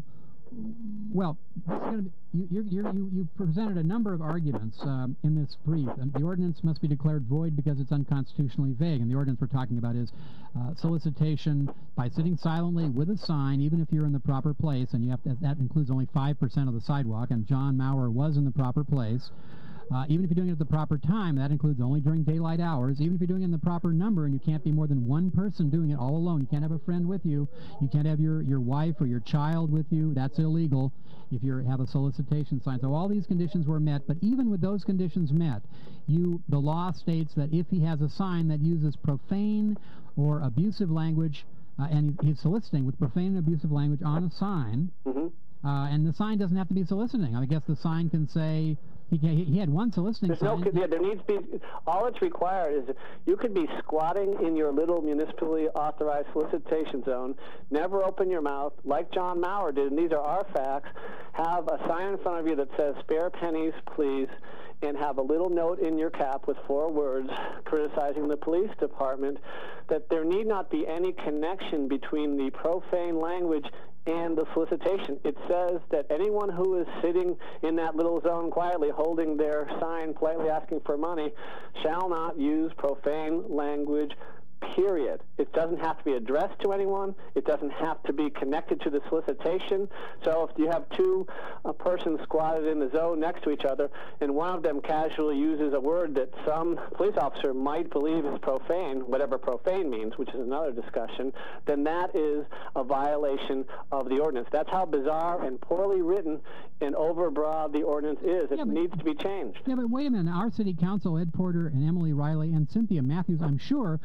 S1: well, this is going to be, you presented a number of arguments in this brief, and the ordinance must be declared void because it's unconstitutionally vague. And the ordinance we're talking about is solicitation by sitting silently with a sign, even if you're in the proper place, and that includes only 5% of the sidewalk. And John Maurer was in the proper place. Even if you're doing it at the proper time, that includes only during daylight hours. Even if you're doing it in the proper number, and you can't be more than one person doing it all alone. You can't have a friend with you. You can't have your wife or your child with you. That's illegal if you have a solicitation sign. So all these conditions were met, but even with those conditions met, the law states that if he has a sign that uses profane or abusive language, and he's soliciting with profane and abusive language on a sign, and the sign doesn't have to be soliciting. I guess the sign can say, he had one soliciting sign.
S5: There needs to be, all it's required is you could be squatting in your little municipally authorized solicitation zone, never open your mouth, like John Maurer did, and these are our facts, have a sign in front of you that says, "Spare pennies, please," and have a little note in your cap with 4 words criticizing the police department, that there need not be any connection between the profane language and the solicitation. It says that anyone who is sitting in that little zone quietly holding their sign, politely asking for money, shall not use profane language, period. It doesn't have to be addressed to anyone. It doesn't have to be connected to the solicitation. So if you have two persons squatted in the zone next to each other, and one of them casually uses a word that some police officer might believe is profane, whatever profane means, which is another discussion, then that is a violation of the ordinance. That's how bizarre and poorly written and overbroad the ordinance is. It needs to be changed.
S1: Yeah, but wait a minute. Our city council, Ed Porter and Emily Riley and Cynthia Matthews, I'm sure, would like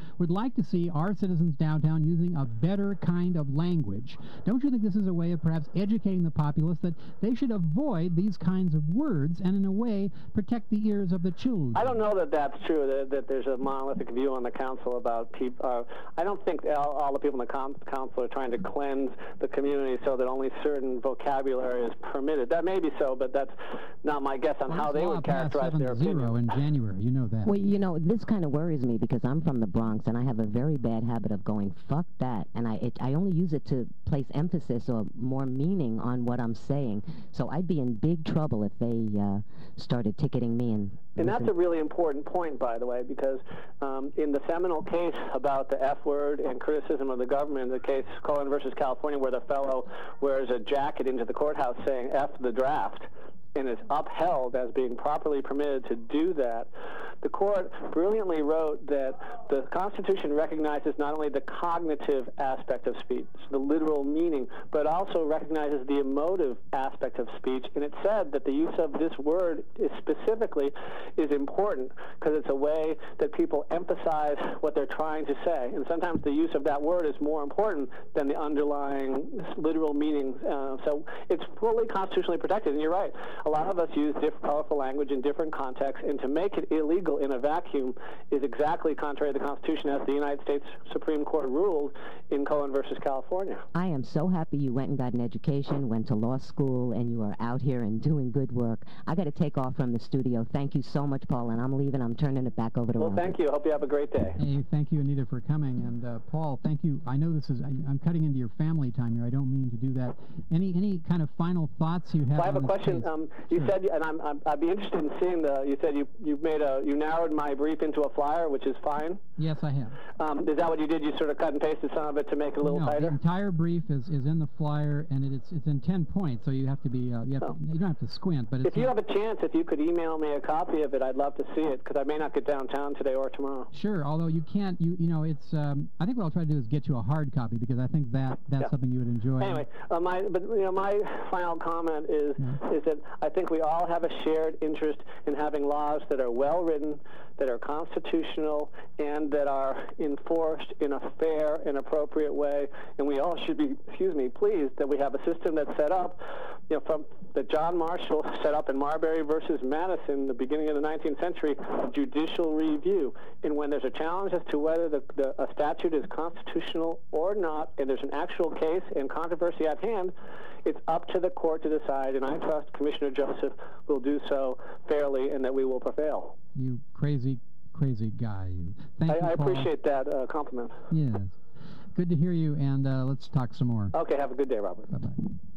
S1: like to see our citizens downtown using a better kind of language. Don't you think this is a way of perhaps educating the populace that they should avoid these kinds of words and, in a way, protect the ears of the children?
S5: I don't know that that's true, that there's a monolithic view on the council about people. I don't think all the people in the council are trying to cleanse the community so that only certain vocabulary is permitted. That may be so, but that's not my guess on how they would characterize their opinion.
S1: In January, you know that.
S2: Well, you know, this kind of worries me because I'm from the Bronx and I have a very bad habit of going, fuck that, and I only use it to place emphasis or more meaning on what I'm saying. So I'd be in big trouble if they started ticketing me
S5: and that's a really important point, by the way, because in the seminal case about the F word and criticism of the government, the case Cohen versus California, where the fellow wears a jacket into the courthouse saying F the draft, and is upheld as being properly permitted to do that, the court brilliantly wrote that the Constitution recognizes not only the cognitive aspect of speech, the literal meaning, but also recognizes the emotive aspect of speech, and it said that the use of this word specifically is important because it's a way that people emphasize what they're trying to say, and sometimes the use of that word is more important than the underlying literal meaning. So it's fully constitutionally protected, and you're right. A lot of us use colorful language in different contexts, and to make it illegal in a vacuum is exactly contrary to the Constitution, as the United States Supreme Court ruled in Cohen versus California.
S2: I am so happy you went and got an education, went to law school, and you are out here and doing good work. I got to take off from the studio. Thank you so much, Paul, and I'm leaving. I'm turning it back over to Robert.
S5: Well, thank you. Hope you have a great day.
S1: Hey, thank you, Anita, for coming. And Paul, thank you. I know this is, I'm cutting into your family time here. I don't mean to do that. Any kind of final thoughts you have?
S5: Well, I have a question. You
S1: Sure.
S5: said, and I'd be interested in seeing you said you narrowed my brief into a flyer, which is fine.
S1: Yes, I have.
S5: Is that what you did? You sort of cut and pasted some of it to make it a little tighter?
S1: The entire brief is in the flyer, and it's in 10 points, so you have to be, you don't have to squint, but it's...
S5: If you have a chance, if you could email me a copy of it, I'd love to see it, because I may not get downtown today or tomorrow.
S1: Sure, although you can't, you know, it's, I think what I'll try to do is get you a hard copy, because I think that's something you would enjoy.
S5: Anyway, my final comment is that I think we all have a shared interest in having laws that are well-written, that are constitutional, and that are enforced in a fair and appropriate way. And we all should be, pleased that we have a system that's set up, from that John Marshall set up in Marbury versus Madison, the beginning of the 19th century, judicial review. And when there's a challenge as to whether a statute is constitutional or not, and there's an actual case and controversy at hand, it's up to the court to decide, and I trust Commissioner Joseph will do so fairly and that we will prevail.
S1: You crazy guy, you. Thank you, Paul.
S5: I appreciate that compliment.
S1: Yes. Good to hear you, and let's talk some more.
S5: Okay, have a good day, Robert.
S1: Bye-bye.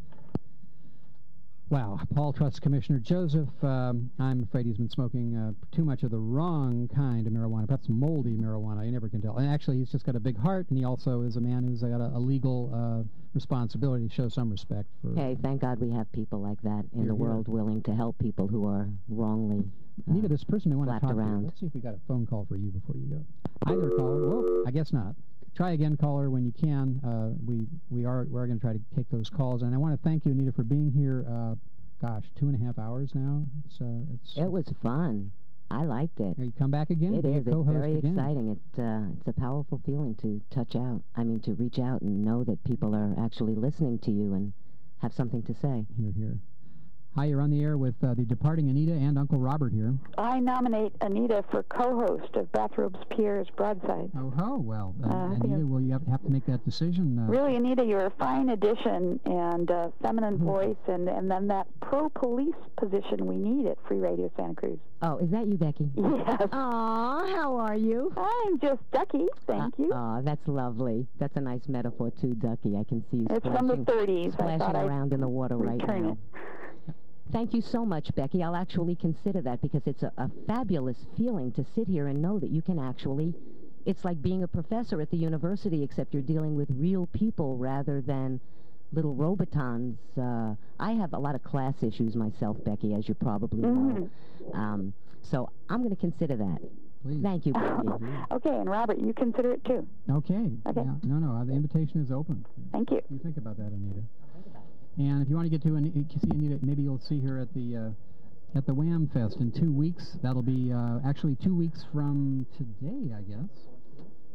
S1: Wow, Paul trusts Commissioner Joseph. I'm afraid he's been smoking too much of the wrong kind of marijuana, perhaps moldy marijuana. You never can tell. And actually, he's just got a big heart, and he also is a man who's got a legal responsibility to show some respect for...
S2: Hey, thank God we have people like that in the world willing to help people who are wrongly
S1: Anita, this person may want to talk
S2: around.
S1: to you. Let's see if we got a phone call for you before you go. Hi there, caller. Whoa, I guess not. Try again, caller, when you can. We're going to try to take those calls, and I want to thank you, Anita, for being here. Gosh, 2.5 hours now.
S2: It was fun. I liked it.
S1: You come back again?
S2: It is. It's very
S1: again.
S2: exciting. It's a powerful feeling to to reach out and know that people are actually listening to you and have something to say.
S1: Hear, hear. Hi, you're on the air with the departing Anita and Uncle Robert here.
S6: I nominate Anita for co-host of Bathrobes Pierre's Broadside.
S1: Oh, well, Anita, will you have to make that decision?
S6: Really, Anita, you're a fine addition and feminine voice, and then that pro-police position we need at Free Radio Santa Cruz.
S2: Oh, is that you, Becky?
S6: Yes.
S2: Aw, how are you?
S6: I'm just Ducky, thank you.
S2: Aw, that's lovely. That's a nice metaphor, too, Ducky. I can see you
S6: It's from the 30s.
S2: splashing around in the water right now.
S6: It.
S2: Thank you so much, Becky. I'll actually consider that because it's a fabulous feeling to sit here and know that you can actually... It's like being a professor at the university, except you're dealing with real people rather than little robotons. I have a lot of class issues myself, Becky, as you probably know. So I'm going to consider that.
S1: Please.
S2: Thank you, Becky.
S6: Okay, and Robert, you consider it too.
S1: Okay.
S6: Okay.
S1: Yeah, no, the invitation is open.
S6: Thank you.
S1: You think about that, Anita. And if you want to get to see Anita, maybe you'll see her at the Wham Fest in 2 weeks. That'll be actually 2 weeks from today, I guess.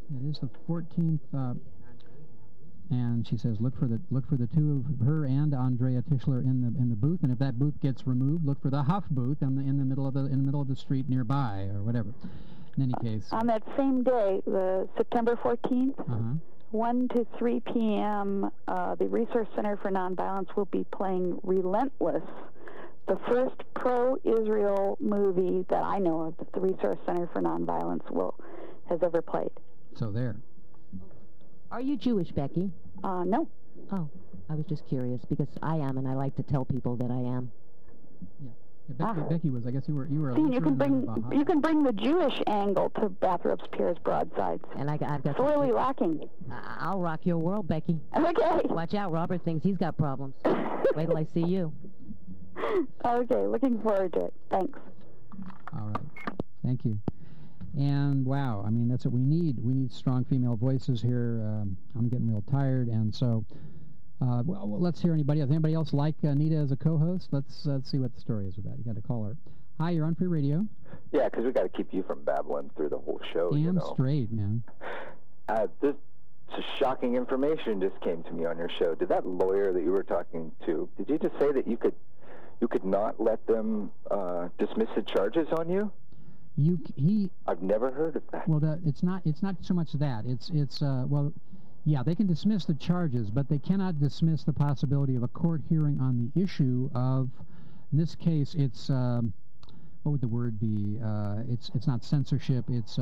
S1: It is the 14th. And she says, look for the two of her and Andrea Tischler in the booth, and if that booth gets removed, look for the Huff booth in the middle of the street nearby or whatever. In any case,
S6: on that same day, the September 14th, 1 to 3 p.m., the Resource Center for Nonviolence will be playing Relentless, the first pro-Israel movie that I know of that the Resource Center for Nonviolence has ever played.
S1: So there.
S2: Are you Jewish, Becky?
S6: No.
S2: Oh, I was just curious because I am, and I like to tell people that I am.
S1: Yeah, Becky was. I guess you were.
S6: See, you can bring the Jewish angle to Bathrobe's Piers Broadsides.
S2: And I've got
S6: sorely lacking.
S2: I'll rock your world, Becky.
S6: Okay.
S2: Watch out, Robert thinks he's got problems. Wait till I see you.
S6: Okay, looking forward to it. Thanks.
S1: All right. Thank you. And wow, I mean, that's what we need. We need strong female voices here. I'm getting real tired, and so well, let's hear anybody else. Anybody else like Anita as a co-host? Let's see what the story is with that. You got to call her. Hi, you're on Free Radio.
S7: Yeah, because we got to keep you from babbling through the whole show.
S1: Damn straight, man.
S7: This shocking information just came to me on your show. Did that lawyer that you were talking to? Did you just say that you could not let them dismiss the charges on you?
S1: I've
S7: never heard of that.
S1: Well, it's not so much that. Well, yeah, they can dismiss the charges, but they cannot dismiss the possibility of a court hearing on the issue of, in this case, it's what would the word be? It's not censorship. It's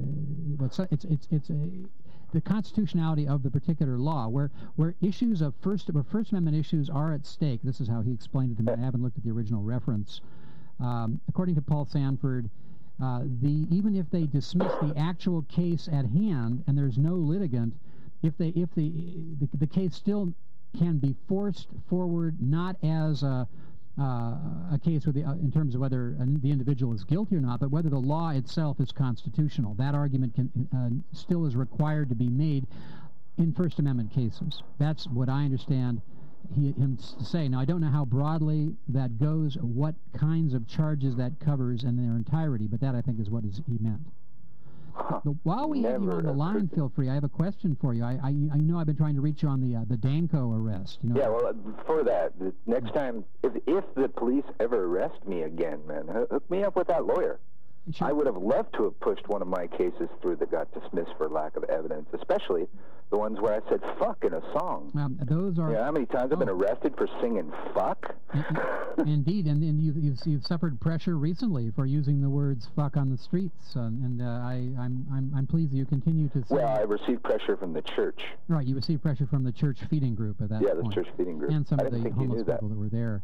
S1: the constitutionality of the particular law, where issues of First Amendment issues are at stake. This is how he explained it to me. I haven't looked at the original reference. According to Paul Sanford, even if they dismiss the actual case at hand and there's no litigant, if the case still can be forced forward, not as a case with in terms of whether the individual is guilty or not, but whether the law itself is constitutional. That argument still is required to be made in First Amendment cases. That's what I understand him to say. Now, I don't know how broadly that goes, what kinds of charges that covers in their entirety, but that, I think, is what he meant. But while we have you on the line, feel free. I have a question for you. I know I've been trying to reach you on the Danko arrest. You know?
S7: Yeah, well, for that, next time, if the police ever arrest me again, man, hook me up with that lawyer. Sure. I would have loved to have pushed one of my cases through that got dismissed for lack of evidence, especially the ones where I said fuck in a song.
S1: Those are...
S7: Yeah, how many times I've been arrested for singing fuck?
S1: Indeed, and you've suffered pressure recently for using the words fuck on the streets, and I'm pleased that you continue to say...
S7: Well, I received pressure from the church.
S1: Right, you received pressure from the church feeding group at that point.
S7: Yeah, the church feeding group.
S1: And some of the homeless people that were there.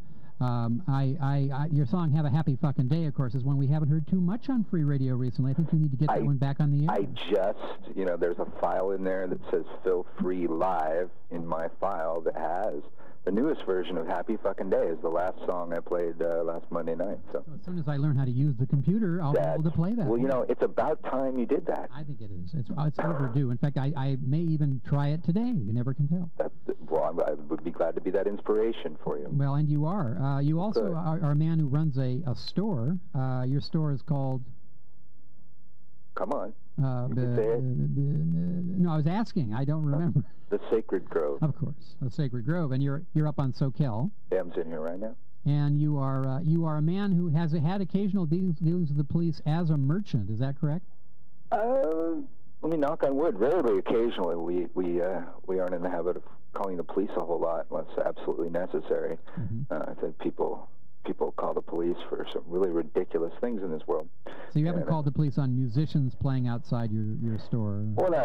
S1: Your song "Have a Happy Fucking Day," of course, is one we haven't heard too much on Free Radio recently. I think you need to get that one back on the air.
S7: There's a file in there that says Phil Free Live in my file that has the newest version of "Happy Fucking Day" is the last song I played last Monday night. So
S1: as soon as I learn how to use the computer, I'll be able to play that.
S7: Well, it's about time you did that.
S1: I think it is. It's overdue. In fact, I may even try it today. You never can tell.
S7: I would be glad to be that inspiration for you.
S1: Well, and you are. You also are a man who runs a store. Your store is called...
S7: Come on.
S1: You can say it. No, I was asking. I don't remember.
S7: The Sacred Grove.
S1: Of course, the Sacred Grove, and you're up on Soquel.
S7: Sam's in here right now.
S1: And you are a man who has had occasional dealings with the police as a merchant. Is that correct?
S7: Let me knock on wood. Rarely, occasionally, we aren't in the habit of calling the police a whole lot unless absolutely necessary. Mm-hmm. I think people call the police for some really ridiculous things in this world.
S1: So you haven't called the police on musicians playing outside your store?
S7: Well,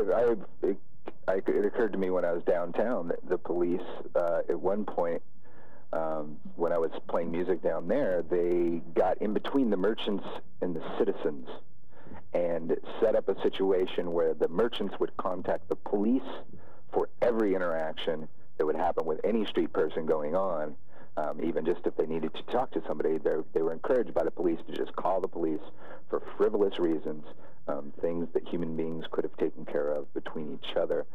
S7: it occurred to me when I was downtown that the police, at one point, when I was playing music down there, they got in between the merchants and the citizens and set up a situation where the merchants would contact the police for every interaction that would happen with any street person going on. Even just if they needed to talk to somebody, they were encouraged by the police to just call the police for frivolous reasons, things that human beings could have taken care of between each other.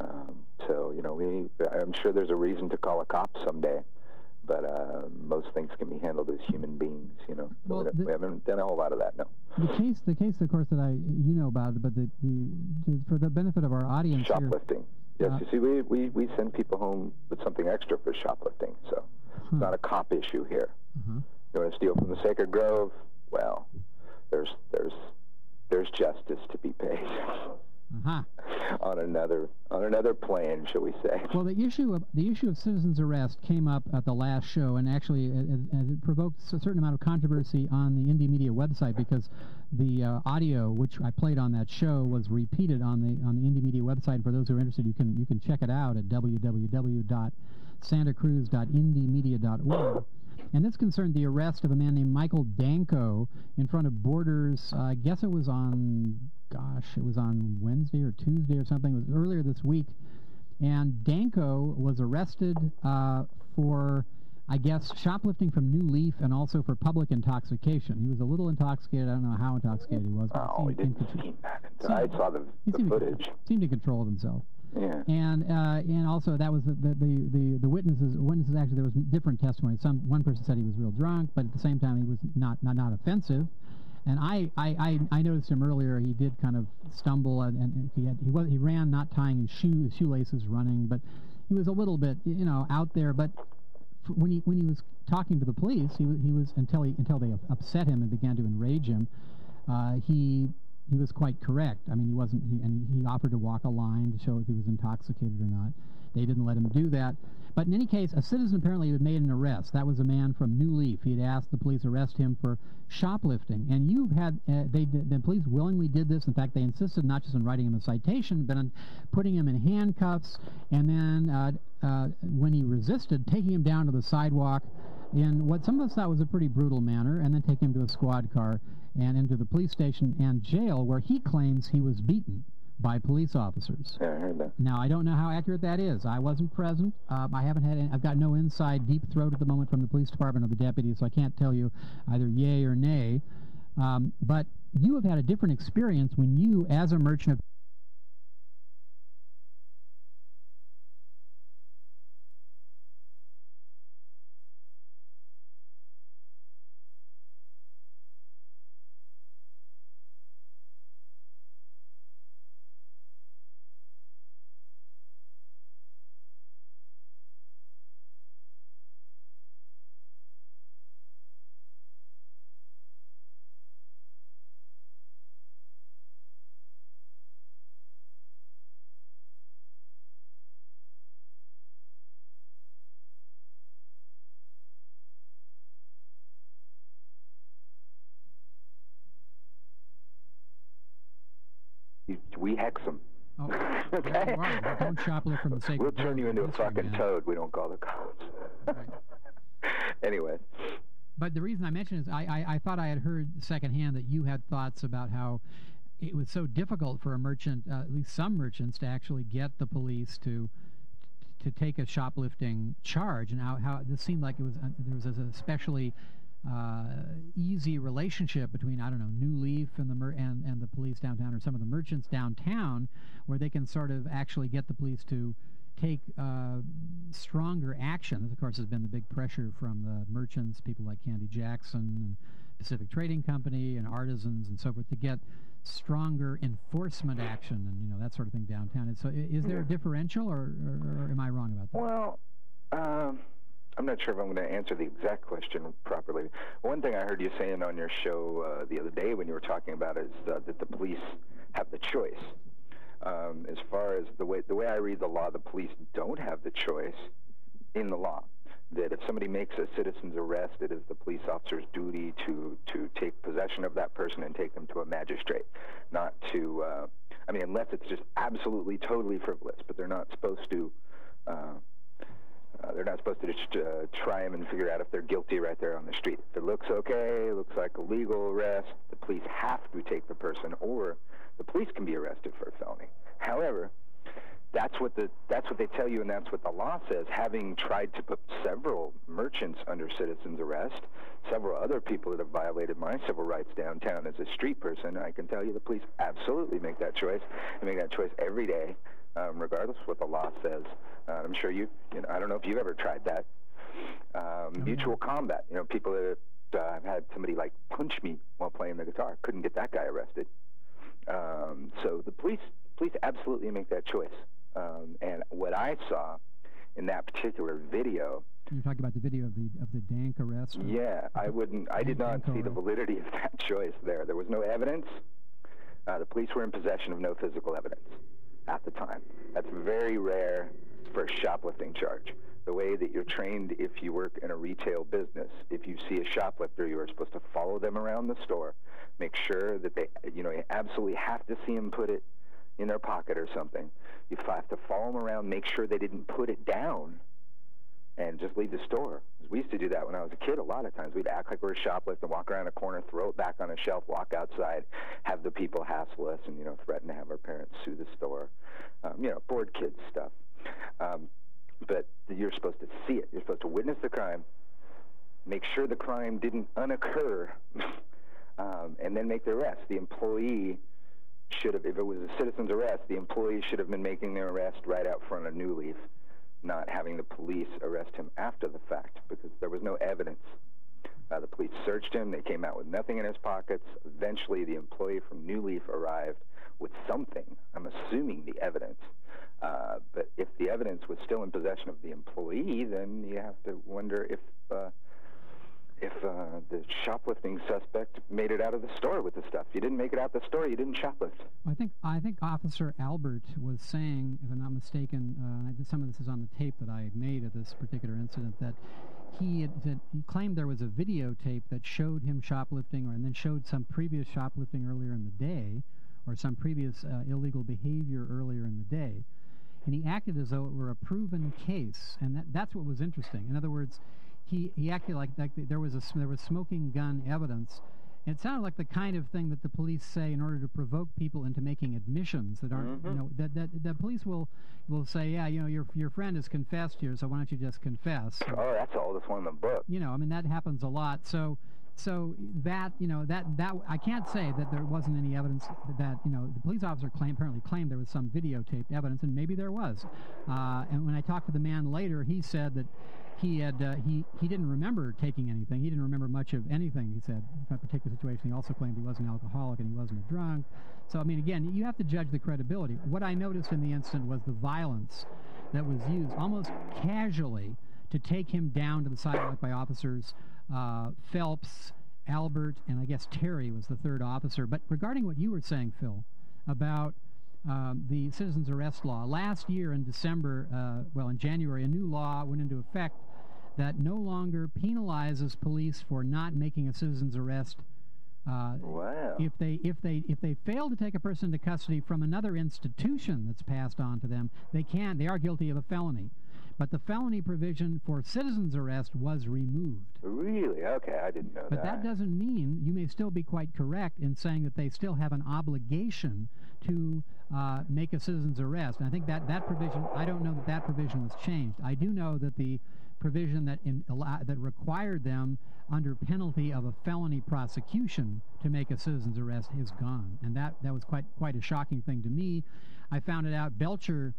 S7: I'm sure there's a reason to call a cop someday, but most things can be handled as human beings, Well, we haven't done a whole lot of that, no.
S1: The case, of course, that you know about, but for the benefit of our audience,
S7: shoplifting.
S1: Here,
S7: yes, you see, we send people home with something extra for shoplifting, so it's not a cop issue here. You want to steal from the Sacred Grove? Well, there's justice to be paid. On another plane, shall we say?
S1: Well, the issue of citizen's arrest came up at the last show, and actually it provoked a certain amount of controversy on the Indie Media website, because the audio which I played on that show was repeated on the Indie Media website. And for those who are interested, you can check it out at www.santacruz.indiemedia.org. And this concerned the arrest of a man named Michael Danko in front of Borders. I guess it was on Wednesday or Tuesday or something. It was earlier this week. And Danko was arrested for, I guess, shoplifting from New Leaf and also for public intoxication. He was a little intoxicated. I don't know how intoxicated he was.
S7: But he didn't seem that. I saw the footage.
S1: Seemed to control himself.
S7: Yeah.
S1: And also that was the witnesses. Actually, there was different testimony. One person said he was real drunk, but at the same time he was not offensive. And I noticed him earlier. He did kind of stumble, and he ran not tying his shoelaces running, but he was a little bit out there. But when he was talking to the police, he was until they upset him and began to enrage him. He was quite correct. I mean, he offered to walk a line to show if he was intoxicated or not. They didn't let him do that. But in any case, a citizen apparently had made an arrest. That was a man from New Leaf. He had asked the police to arrest him for shoplifting. And the police willingly did this. In fact, they insisted not just on writing him a citation, but on putting him in handcuffs. And then when he resisted, taking him down to the sidewalk in what some of us thought was a pretty brutal manner, and then taking him to a squad car and into the police station and jail, where he claims he was beaten by police officers.
S7: Yeah, I heard that.
S1: Now, I don't know how accurate that is. I wasn't present. I've got no inside deep throat at the moment from the police department or the deputies, so I can't tell you either yay or nay. But you have had a different experience when you, as a merchant of
S7: we hex them.
S1: Oh,
S7: okay?
S1: Well, don't shoplift from the Sacred
S7: We'll turn you into a fucking toad. We don't call the cops.
S1: Right.
S7: Anyway.
S1: But the reason I mention is I thought I had heard secondhand that you had thoughts about how it was so difficult for a merchant, at least some merchants, to actually get the police to take a shoplifting charge, and how this seemed like there was an especially easy relationship between, I don't know, New Leaf and the police downtown, or some of the merchants downtown, where they can sort of actually get the police to take stronger action. This, of course, has been the big pressure from the merchants, people like Candy Jackson and Pacific Trading Company and artisans and so forth, to get stronger enforcement action and that sort of thing downtown. And so is there a differential, or am I wrong about that?
S7: Well, I'm not sure if I'm going to answer the exact question properly. One thing I heard you saying on your show the other day when you were talking about is that the police have the choice. As far as the way I read the law, the police don't have the choice in the law. That if somebody makes a citizen's arrest, it is the police officer's duty to take possession of that person and take them to a magistrate. Not to, unless it's just absolutely, totally frivolous, but they're not supposed to. They're not supposed to just try them and figure out if they're guilty right there on the street. If it looks okay, it looks like a legal arrest, the police have to take the person, or the police can be arrested for a felony. However, that's what they tell you, and that's what the law says. Having tried to put several merchants under citizen's arrest, several other people that have violated my civil rights downtown as a street person, I can tell you the police absolutely make that choice. They make that choice every day, regardless of what the law says. I'm sure I don't know if you've ever tried that. Mutual combat. People that I've had somebody like punch me while playing the guitar. Couldn't get that guy arrested. So the police absolutely make that choice. And what I saw in that particular video.
S1: You're talking about the video of the Dank arrest?
S7: Yeah, I did not see the validity of that choice there. There was no evidence. The police were in possession of no physical evidence at the time. That's very rare for a shoplifting charge. The way that you're trained if you work in a retail business, if you see a shoplifter, you are supposed to follow them around the store, make sure that they, you absolutely have to see them put it in their pocket or something. You have to follow them around, make sure they didn't put it down, and just leave the store. We used to do that when I was a kid a lot of times. We'd act like we were shoplifting, walk around a corner, throw it back on a shelf, walk outside, have the people hassle us, and, threaten to have our parents sue the store. Bored kids stuff. But you're supposed to see it. You're supposed to witness the crime, make sure the crime didn't unoccur, and then make the arrest. The employee should have, if it was a citizen's arrest, the employee should have been making their arrest right out front of New Leaf, not having the police arrest him after the fact, because there was no evidence. The police searched him. They came out with nothing in his pockets. Eventually, the employee from New Leaf arrived with something. I'm assuming the evidence. But if the evidence was still in possession of the employee, then you have to wonder if the shoplifting suspect made it out of the store with the stuff. If you didn't make it out the store, you didn't shoplift.
S1: I think Officer Albert was saying, if I'm not mistaken, some of this is on the tape that I made of this particular incident, that he claimed there was a videotape that showed him shoplifting, and then showed some previous shoplifting earlier in the day, or some previous illegal behavior earlier in the day. And he acted as though it were a proven case, and that's what was interesting. In other words, he acted like there was smoking gun evidence. It sounded like the kind of thing that the police say in order to provoke people into making admissions that aren't, that police will say, yeah, your friend has confessed here, so why don't you just confess?
S7: Oh, that's all that's one in the book.
S1: That happens a lot. So that that I can't say that there wasn't any evidence that the police officer apparently claimed there was some videotaped evidence, and maybe there was. And when I talked to the man later, he said that he didn't remember taking anything. He didn't remember much of anything. He said in that particular situation. He also claimed he wasn't an alcoholic and he wasn't a drunk. So again, you have to judge the credibility. What I noticed in the incident was the violence that was used almost casually to take him down to the sidewalk by officers Phelps, Albert, and I guess Terry was the third officer. But regarding what you were saying, Phil, about the citizen's arrest law, last year in December, in January, a new law went into effect that no longer penalizes police for not making a citizen's arrest.
S7: Wow.
S1: If they fail to take a person into custody from another institution that's passed on to them, they are guilty of a felony. But the felony provision for citizen's arrest was removed.
S7: Really? Okay, I didn't know that.
S1: But that doesn't mean, you may still be quite correct in saying that they still have an obligation to make a citizen's arrest. And I think that provision, I don't know that provision was changed. I do know that the provision that required them under penalty of a felony prosecution to make a citizen's arrest is gone. And that was quite a shocking thing to me. I found it out. Belcher,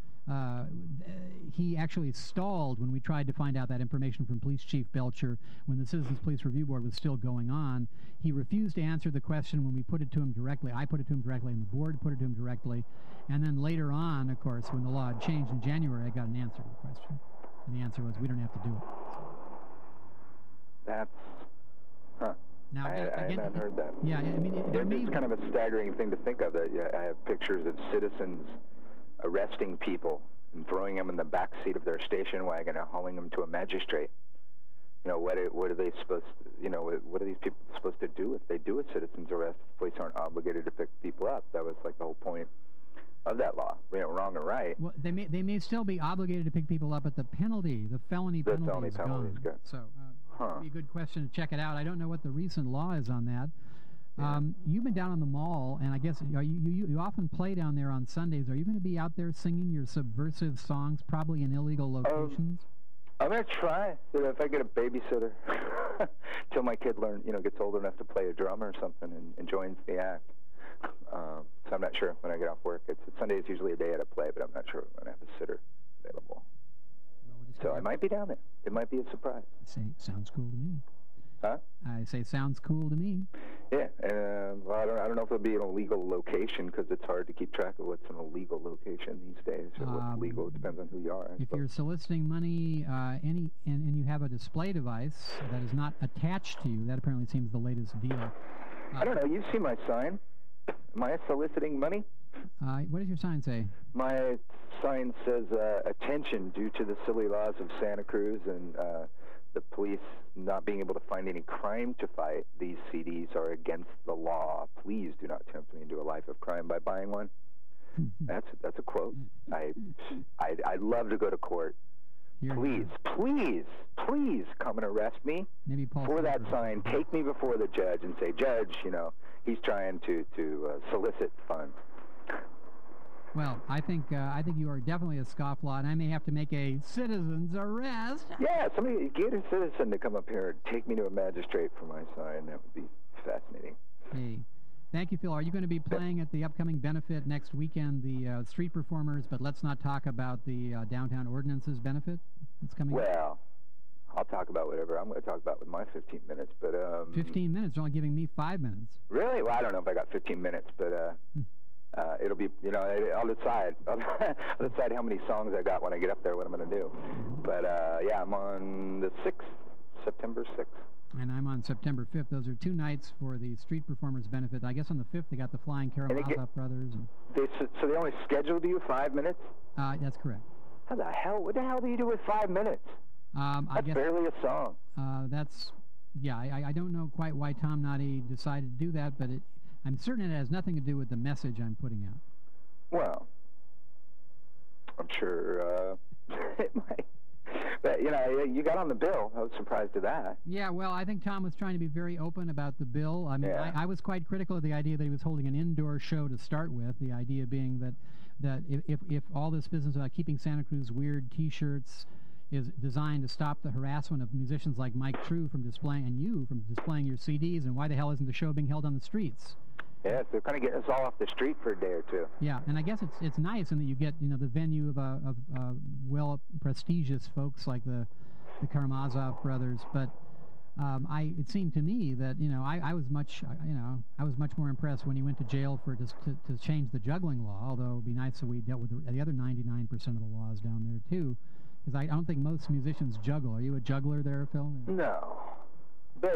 S1: he actually stalled when we tried to find out that information from Police Chief Belcher when the Citizens Police Review Board was still going on. He refused to answer the question when we put it to him directly. I put it to him directly, and the board put it to him directly. And then later on, of course, when the law had changed in January, I got an answer to the question. And the answer was, we don't have to do it.
S7: That's... Huh.
S1: Now,
S7: I haven't heard that.
S1: Yeah,
S7: it's kind of a staggering thing to think of. That I have pictures of citizens arresting people and throwing them in the back seat of their station wagon and hauling them to a magistrate. What are they supposed to, what are these people supposed to do if they do a citizen's arrest? The police aren't obligated to pick people up. That was like the whole point of that law, wrong or right.
S1: Well, they may still be obligated to pick people up, but the penalty, the felony penalty is gone.
S7: Good.
S1: So it'd be a good question to check it out. I don't know what the recent law is on that. Yeah. You've been down on the mall, and I guess you often play down there on Sundays. Are you going to be out there singing your subversive songs, probably in illegal locations?
S7: I'm going to try. If I get a babysitter, till my kid gets old enough to play a drum or something and joins the act. So I'm not sure when I get off work. Sunday is usually a day at a play, but I'm not sure when I have a sitter available. So I might be down there. It might be a surprise.
S1: Sounds cool to me.
S7: Huh?
S1: I say sounds cool to me.
S7: Yeah, well, I don't know if it'll be an illegal location because it's hard to keep track of what's an illegal location these days. Or what's legal, it depends on who you are.
S1: If you're soliciting money, and you have a display device that is not attached to you, that apparently seems the latest deal.
S7: I don't know. You see my sign? Am I soliciting money?
S1: What does your sign say?
S7: My sign says, attention due to the silly laws of Santa Cruz and the police not being able to find any crime to fight. These CDs are against the law. Please do not tempt me into a life of crime by buying one. That's a quote. I'd love to go to court. Please come and arrest me for that sign. Take me before the judge and say, Judge, he's trying to solicit funds.
S1: Well, I think you are definitely a scofflaw, and I may have to make a citizen's arrest.
S7: Yeah, somebody get a citizen to come up here and take me to a magistrate for my sign. That would be fascinating.
S1: Hey, thank you, Phil. Are you going to be playing at the upcoming benefit next weekend, the street performers? But let's not talk about the downtown ordinances benefit that's coming.
S7: Well, I'll talk about whatever I'm going to talk about with my 15 minutes. But
S1: 15 minutes? You're only giving me 5 minutes.
S7: Really? Well, I don't know if I got 15 minutes, but. It'll be, I'll decide. I'll decide how many songs I got when I get up there, what I'm going to do. But, yeah, I'm on the 6th, September 6th.
S1: And I'm on September 5th. Those are 2 nights for the street performers benefit. I guess on the 5th they got the Flying Karamazov Brothers.
S7: So they only scheduled you 5 minutes?
S1: That's correct.
S7: How the hell? What the hell do you do with 5 minutes? That's barely a song.
S1: I don't know quite why Tom Noddy decided to do that, but I'm certain it has nothing to do with the message I'm putting out.
S7: Well, I'm sure it might. But, you got on the bill. I was surprised at that. Yeah,
S1: well, I think Tom was trying to be very open about the bill. I mean, yeah. I was quite critical of the idea that he was holding an indoor show to start with, the idea being that if all this business about keeping Santa Cruz weird T-shirts is designed to stop the harassment of musicians like Mike True from displaying your CDs, and why the hell isn't the show being held on the streets?
S7: Yeah, they're kind of getting us all off the street for a day or two.
S1: Yeah, and I guess it's nice in that you get the venue of well prestigious folks like the Karamazov brothers, but it seemed to me that I was much more impressed when he went to jail for to change the juggling law. Although it'd be nice if we dealt with the other 99% of the laws down there too, because I don't think most musicians juggle. Are you a juggler there, Phil?
S7: No, but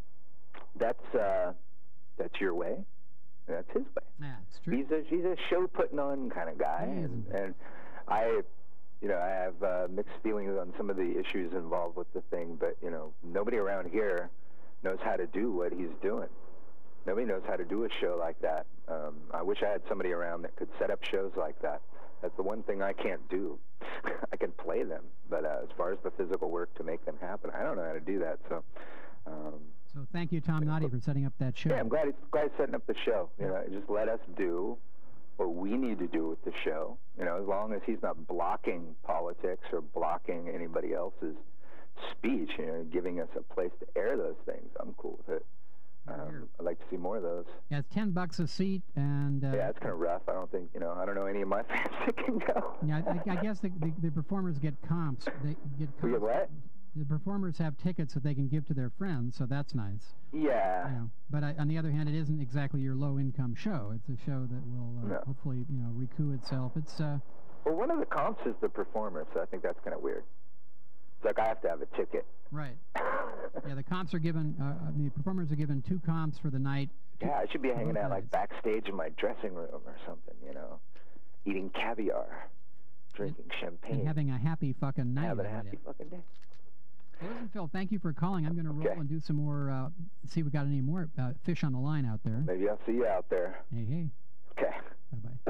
S7: that's your way. That's his way.
S1: Yeah, it's true.
S7: He's a show putting on kind of guy, and I have mixed feelings on some of the issues involved with the thing. But nobody around here knows how to do what he's doing. Nobody knows how to do a show like that. I wish I had somebody around that could set up shows like that. That's the one thing I can't do. I can play them, but as far as the physical work to make them happen, I don't know how to do that. So.
S1: So thank you, Tom Noddy, for setting up that show.
S7: Yeah, I'm glad he's setting up the show. Just let us do what we need to do with the show. As long as he's not blocking politics or blocking anybody else's speech, giving us a place to air those things, I'm cool with it. I'd like to see more of those.
S1: Yeah, it's $10 a seat, and
S7: yeah, it's kind of rough. I don't think I don't know any of my fans that can go.
S1: Yeah, I guess the performers get comps. They get comps.
S7: We get what?
S1: The performers have tickets that they can give to their friends, so that's nice.
S7: Yeah.
S1: But on the other hand, it isn't exactly your low-income show. It's a show that will hopefully recoup itself. It's
S7: well, one of the comps is the performer, so I think that's kind of weird. It's like I have to have a ticket.
S1: Right. Yeah, the comps are given. The performers are given 2 comps for the night.
S7: Yeah, I should be hanging out like backstage in my dressing room or something. Eating caviar, drinking champagne,
S1: and having a happy fucking night.
S7: Having a happy fucking day.
S1: Well, listen, Phil, thank you for calling. I'm going to roll and do some more, see if we got any more fish on the line out there.
S7: Maybe I'll see you out there.
S1: Hey.
S7: Okay.
S1: Bye-bye.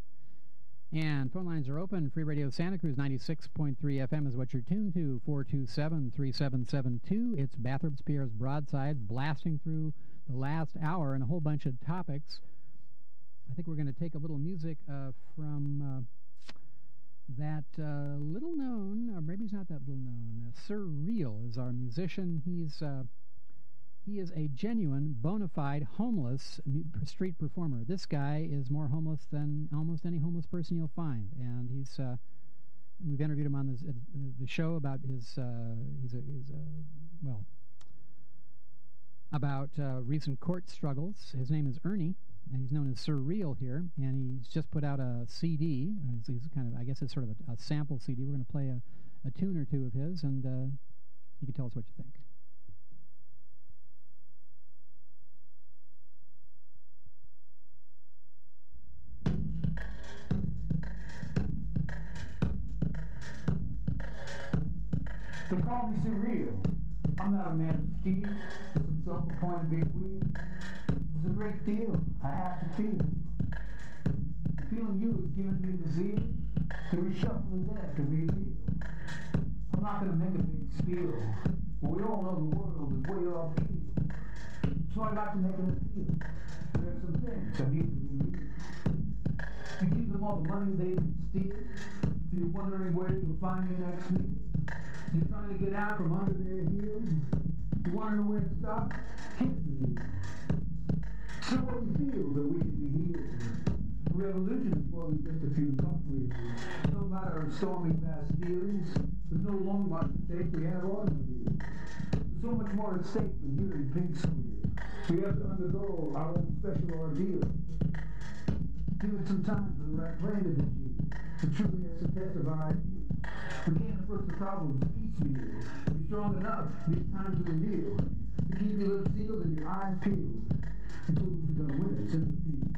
S1: And phone lines are open. Free Radio Santa Cruz 96.3 FM is what you're tuned to. 427-3772. It's Bathurst Pierre's Broadsides blasting through the last hour and a whole bunch of topics. I think we're going to take a little music from... that little known, or maybe he's not that little known, Sir Real is our musician. He is a genuine, bona fide, homeless street performer. This guy is more homeless than almost any homeless person you'll find, and we've interviewed him on the show about his about recent court struggles. His name is Ernie, and he's known as Surreal here, and he's just put out a CD. He's kind of, I guess it's sort of a sample CD. We're going to play a tune or two of his, and you can tell us what you think.
S8: They call me Surreal. I'm not a man of steel, some self-appointed big wheel. It's a great deal I have to feel. Feeling you has given me the zeal to reshuffle the deck and reveal. I'm not going to make a big spiel, but we all know the world is way off keel. So I'd like to make an appeal. There's some things I need to be real. You give them all the money they can steal, so you're wondering where you'll find your next meal. You're trying to get out from under their heels. You want to know where to stop? Hit the needle. So what we feel that we can be healed. Revolution is more than just a few cup reels. No matter of storming Bastilles, there's no long march to take. We have automobiles. There's so much more at stake than hearing pigs squeal. We have to undergo our own special ordeal. Give it some time for the right plan to be achieved. The truly has a test of our ideas. We can't approach the problems piecemeal. Be strong enough, need time to reveal. To keep your lips sealed and your eyes peeled. Until we're going to win it in the field.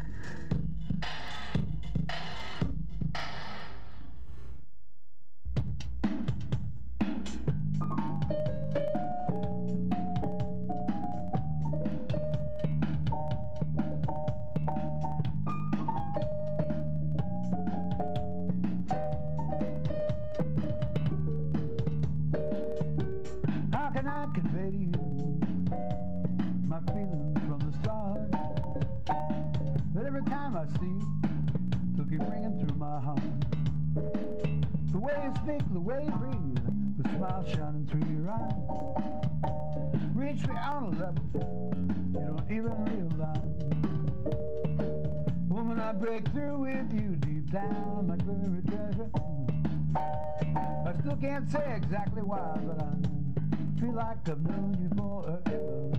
S8: The way you breathe, the smile shining through your eyes. Reach me on a level you don't even realize. Woman, I break through with you deep down like buried treasure. I still can't say exactly why, but I feel like I've known you forever.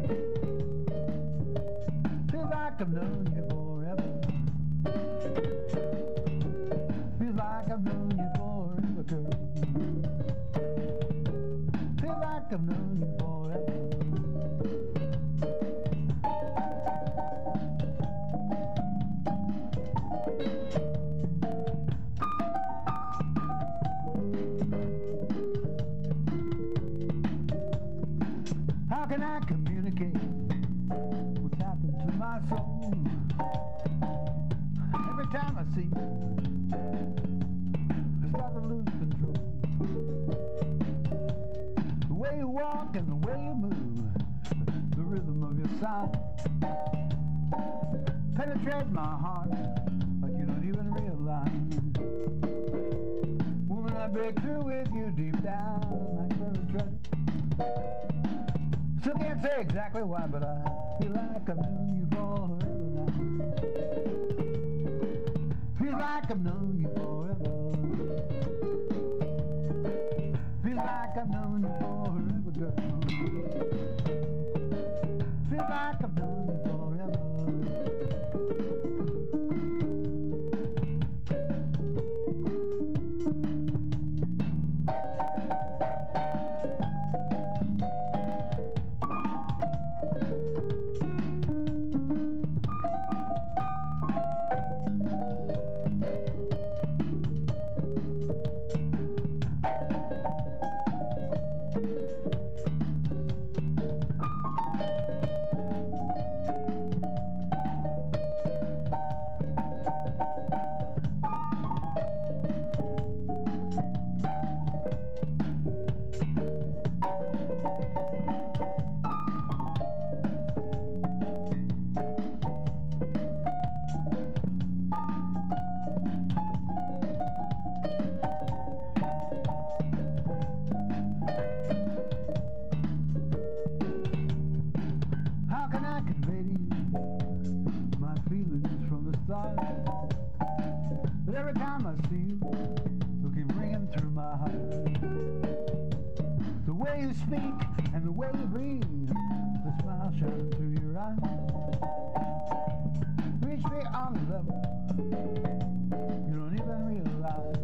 S8: Feel like I've known you forever. Feel like I've known you forever, girl. Feel like I've known you forever. How can I communicate what's happened to my soul? Every time I see you, I start to lose control. The way you walk and the way you move, the rhythm of your sound penetrates my heart like you don't even realize. Woman, I break through with you deep down like buried treasure. Still can't say exactly why, but I feel like I've known you forever now. Feel like I've known you forever. Feel like I've known you forever, girl. Feel like I've known you forever. But every time I see you, you'll keep ringing through my heart. The way you speak and the way you breathe, the smile shining through your eyes. Reach me on the level you don't even realize.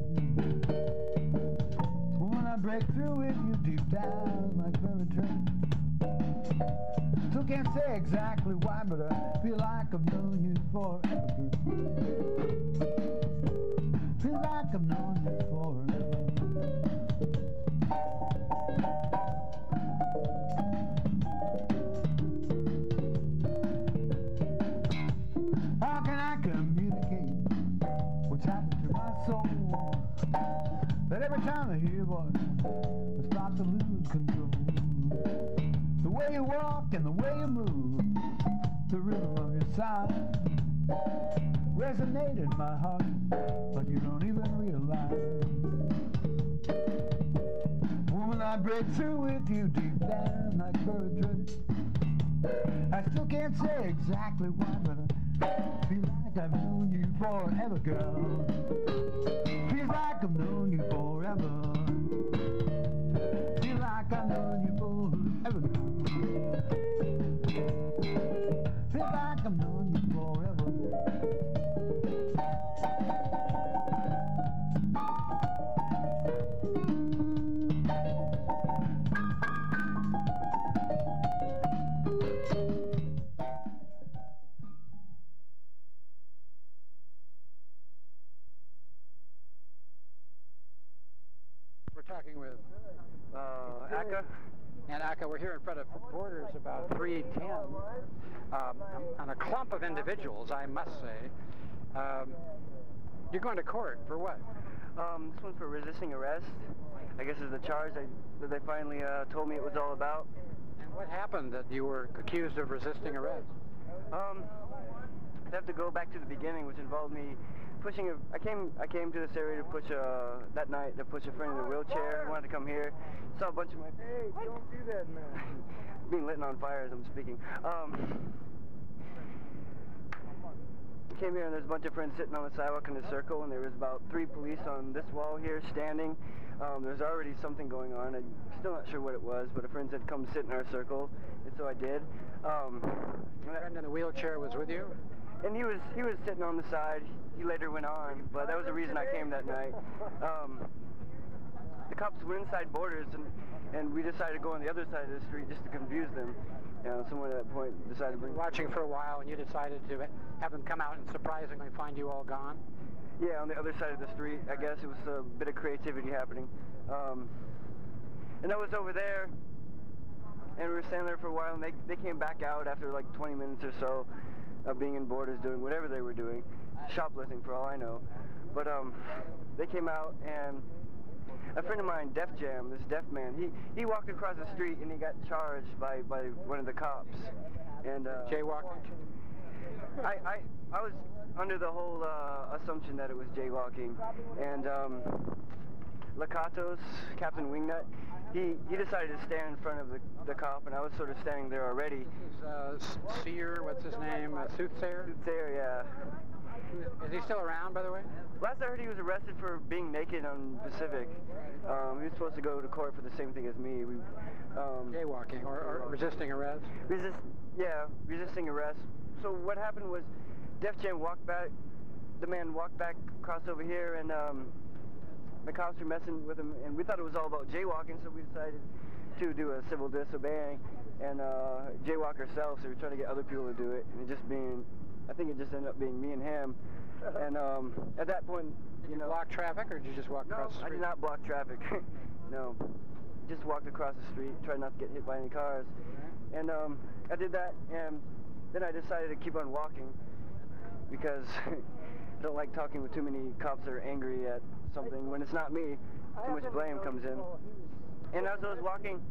S8: When I break through with you deep down like very train. Still can't say exactly why, but I feel like I've known you forever. Feel like I've known you forever. How can I communicate what's happened to my soul? That every time I hear your voice, I start to lose control. The way you walk and the way you move, the rhythm of your sigh resonate in my heart, but you don't even realize. Woman, I break through with you deep down like poetry. I still can't say exactly why, but I feel like I've known you forever, girl. Feels like I've known you forever. Feel like I've known you forever. Feel like I've known you forever.
S1: We're talking with Aka. And Aka, we're here in front of Borders about 3:10 on a clump of individuals, I must say. You're going to court for what?
S9: This one's for resisting arrest. I guess is the charge that they finally told me it was all about.
S1: And what happened that you were accused of resisting arrest?
S9: I'd have to go back to the beginning, which involved me pushing I came to this area to push that night to push a friend in a wheelchair. He wanted to come here. Saw a bunch of my don't do that, man. Being lit on fire as I'm speaking. Came here and there's a bunch of friends sitting on the sidewalk in a circle, and there was about 3 police on this wall here standing. There's already something going on. I'm still not sure what it was, but a friend said come sit in our circle, and so I did.
S1: The friend in the wheelchair was with you?
S9: And he was sitting on the side. He later went on, but that was the reason I came that night. The cops were inside Borders, and we decided to go on the other side of the street just to confuse them. Someone at that point decided to bring...
S1: Watching for a while, and you decided to have them come out and surprisingly find you all gone?
S9: Yeah, on the other side of the street. I guess it was a bit of creativity happening. And I was over there, and we were standing there for a while, and they came back out after like 20 minutes or so of being in Borders doing whatever they were doing, shoplifting for all I know. But they came out, and a friend of mine, Def Jam, this deaf man, he walked across the street and he got charged by one of the cops. And
S1: jaywalking?
S9: I was under the whole assumption that it was jaywalking. And Lakatos, Captain Wingnut, he decided to stand in front of the cop, and I was sort of standing there already.
S1: Seer, what's his name? Soothsayer?
S9: Soothsayer, yeah.
S1: Is he still around, by the way?
S9: Last I heard, he was arrested for being naked on Pacific. He was supposed to go to court for the same thing as me.
S1: Jaywalking or resisting arrest?
S9: Resisting arrest. So what happened was Def Jam walked back, the man walked back across over here, and the cops were messing with him, and we thought it was all about jaywalking, so we decided to do a civil disobeying and jaywalk ourselves. So we were trying to get other people to do it, and I think it just ended up being me and him. And at that point,
S1: Did you block traffic, or did you just walk across the street?
S9: I did not block traffic. No, just walked across the street, tried not to get hit by any cars. And I did that, and then I decided to keep on walking because I don't like talking with too many cops that are angry at something. When it's not me, too much blame comes in. And as I was walking...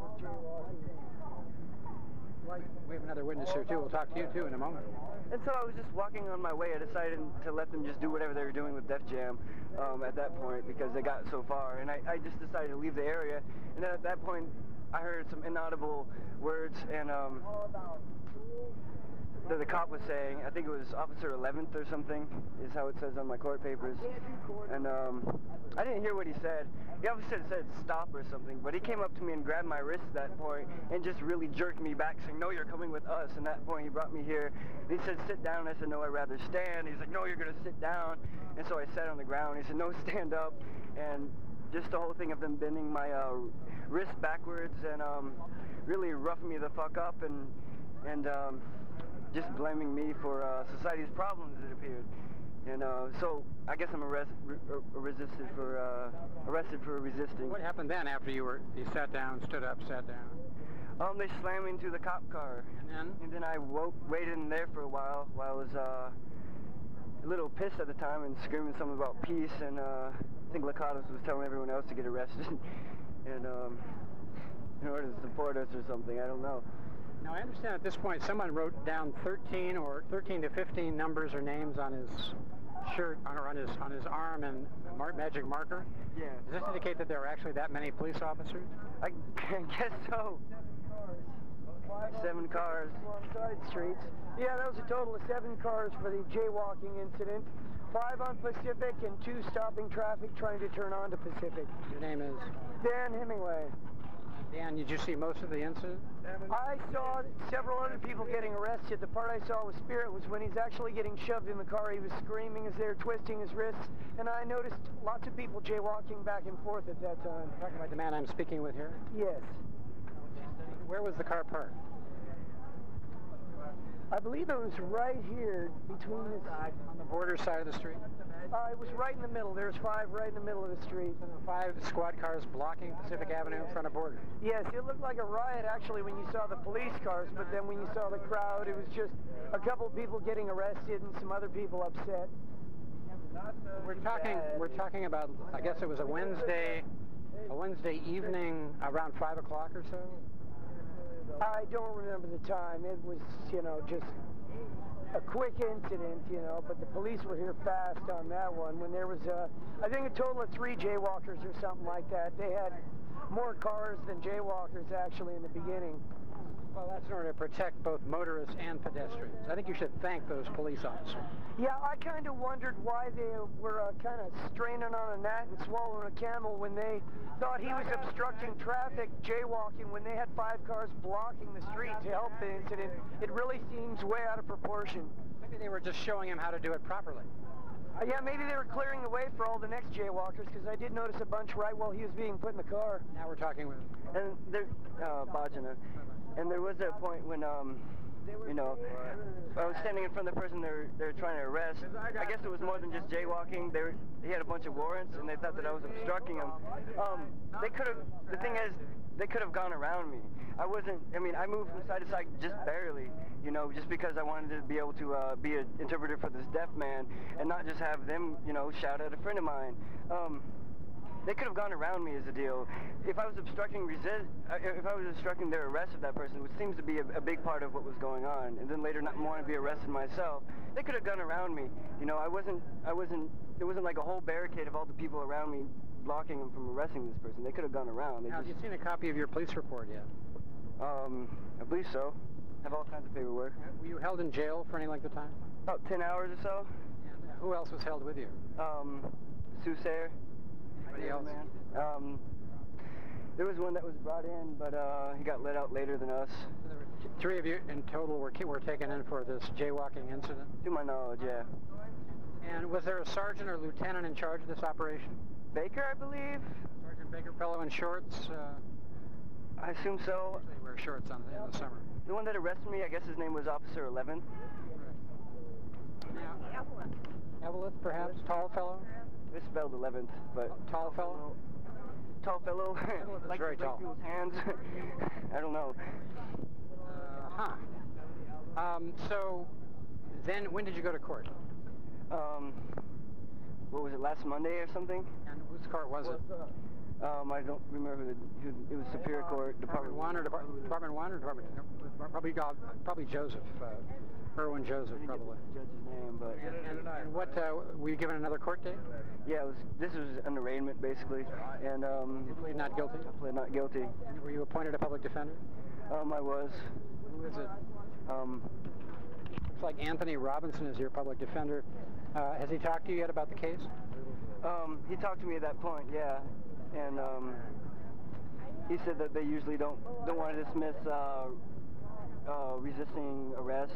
S1: We have another witness here, too. We'll talk to you, too, in a moment.
S9: And so I was just walking on my way. I decided to let them just do whatever they were doing with Def Jam at that point because they got so far. And I just decided to leave the area. And then at that point, I heard some inaudible words. And that the cop was saying. I think it was Officer 11th or something, is how it says on my court papers. And I didn't hear what he said. The officer said stop or something, but he came up to me and grabbed my wrist at that point and just really jerked me back, saying, no, you're coming with us. And at that point, he brought me here. And he said, sit down. I said, no, I'd rather stand. He's like, no, you're going to sit down. And so I sat on the ground. He said, no, stand up. And just the whole thing of them bending my wrist backwards and really roughing me the fuck up and just blaming me for society's problems, it appeared. And so I guess I'm arrested for resisting.
S1: What happened then after you sat down, stood up, sat down?
S9: They slammed me into the cop car. And then I waited in there for a while I was a little pissed at the time and screaming something about peace, and I think Lakatos was telling everyone else to get arrested and in order to support us or something, I don't know.
S1: Now, I understand at this point someone wrote down 13 to 15 numbers or names on his shirt, or on his arm in magic marker.
S9: Yeah.
S1: Does this indicate that there are actually that many police officers?
S9: I guess so. 7 cars along side streets. Yeah, that was a total of 7 cars for the jaywalking incident. 5 on Pacific and 2 stopping traffic trying to turn on to Pacific.
S1: Your name is?
S9: Dan Hemingway.
S1: Dan, did you see most of the incident?
S9: I saw several other people getting arrested. The part I saw with Spirit was when he's actually getting shoved in the car. He was screaming as they were twisting his wrists, and I noticed lots of people jaywalking back and forth at that time.
S1: Talking about the man I'm speaking with here?
S9: Yes.
S1: Where was the car parked?
S9: I believe it was right here between the side.
S1: On the border side of the street?
S9: It was right in the middle. There's 5 right in the middle of the street.
S1: And there were 5 squad cars blocking Pacific Avenue in front of border?
S9: Yes, it looked like a riot actually when you saw the police cars, but then when you saw the crowd, it was just a couple of people getting arrested and some other people upset.
S1: We're talking about, I guess it was a Wednesday evening around 5 o'clock or so?
S9: I don't remember the time. It was, just a quick incident, but the police were here fast on that one. When there was, I think a total of 3 jaywalkers or something like that. They had more cars than jaywalkers actually in the beginning.
S1: Well, that's in order to protect both motorists and pedestrians. I think you should thank those police officers.
S9: Yeah, I kind of wondered why they were kind of straining on a gnat and swallowing a camel when they thought he was obstructing traffic, jaywalking, when they had 5 cars blocking the street to help the incident. It really seems way out of proportion.
S1: Maybe they were just showing him how to do it properly.
S9: Yeah, maybe they were clearing the way for all the next jaywalkers, because I did notice a bunch right while he was being put in the car.
S1: Now we're talking with...
S9: And Bajana. And there was a point when, I was standing in front of the person they're trying to arrest. I guess it was more than just jaywalking. He had a bunch of warrants, and they thought that I was obstructing him. The thing is, they could have gone around me. I moved from side to side just barely, just because I wanted to be able to be an interpreter for this deaf man and not just have them, shout at a friend of mine. They could have gone around me as a deal. If I was obstructing their arrest of that person, which seems to be a big part of what was going on, and then later not want to be arrested myself, they could have gone around me. There wasn't like a whole barricade of all the people around me blocking them from arresting this person. They could have gone around.
S1: Have you seen a copy of your police report yet?
S9: I believe so. I have all kinds of paperwork.
S1: Were you held in jail for any length of time?
S9: About 10 hours or so.
S1: And who else was held with you?
S9: Sue Sayre.
S1: Anybody else?
S9: There was one that was brought in, but he got let out later than us.
S1: So there were 3 of you in total were taken in for this jaywalking incident?
S9: To my knowledge, yeah.
S1: And was there a sergeant or lieutenant in charge of this operation?
S9: Baker, I believe.
S1: Sergeant Baker, fellow in shorts?
S9: I assume so.
S1: They wear shorts in the summer.
S9: The one that arrested me, I guess his name was Officer 11th.
S1: Now, Evelyn, perhaps? Tall fellow?
S9: It's spelled 11th, but...
S1: Tall fellow?
S9: Tall fellow. Like
S1: very tall.
S9: People's hands. I don't know.
S1: So, then, when did you go to court?
S9: What was it, last Monday or something?
S1: And whose court was it?
S9: I don't remember it was Superior Court, Department 1 or
S1: Department 1 or Department... Probably Joseph. Irwin Joseph, probably.
S9: The judge's name, but...
S1: And what, were you given another court date?
S9: Yeah, this was an arraignment, basically, and...
S1: You plead not guilty?
S9: I pled not guilty.
S1: And were you appointed a public defender?
S9: I was.
S1: Who is it? looks like Anthony Robinson is your public defender. Has he talked to you yet about the case?
S9: He talked to me at that point, yeah, and he said that they usually don't want to dismiss resisting arrest.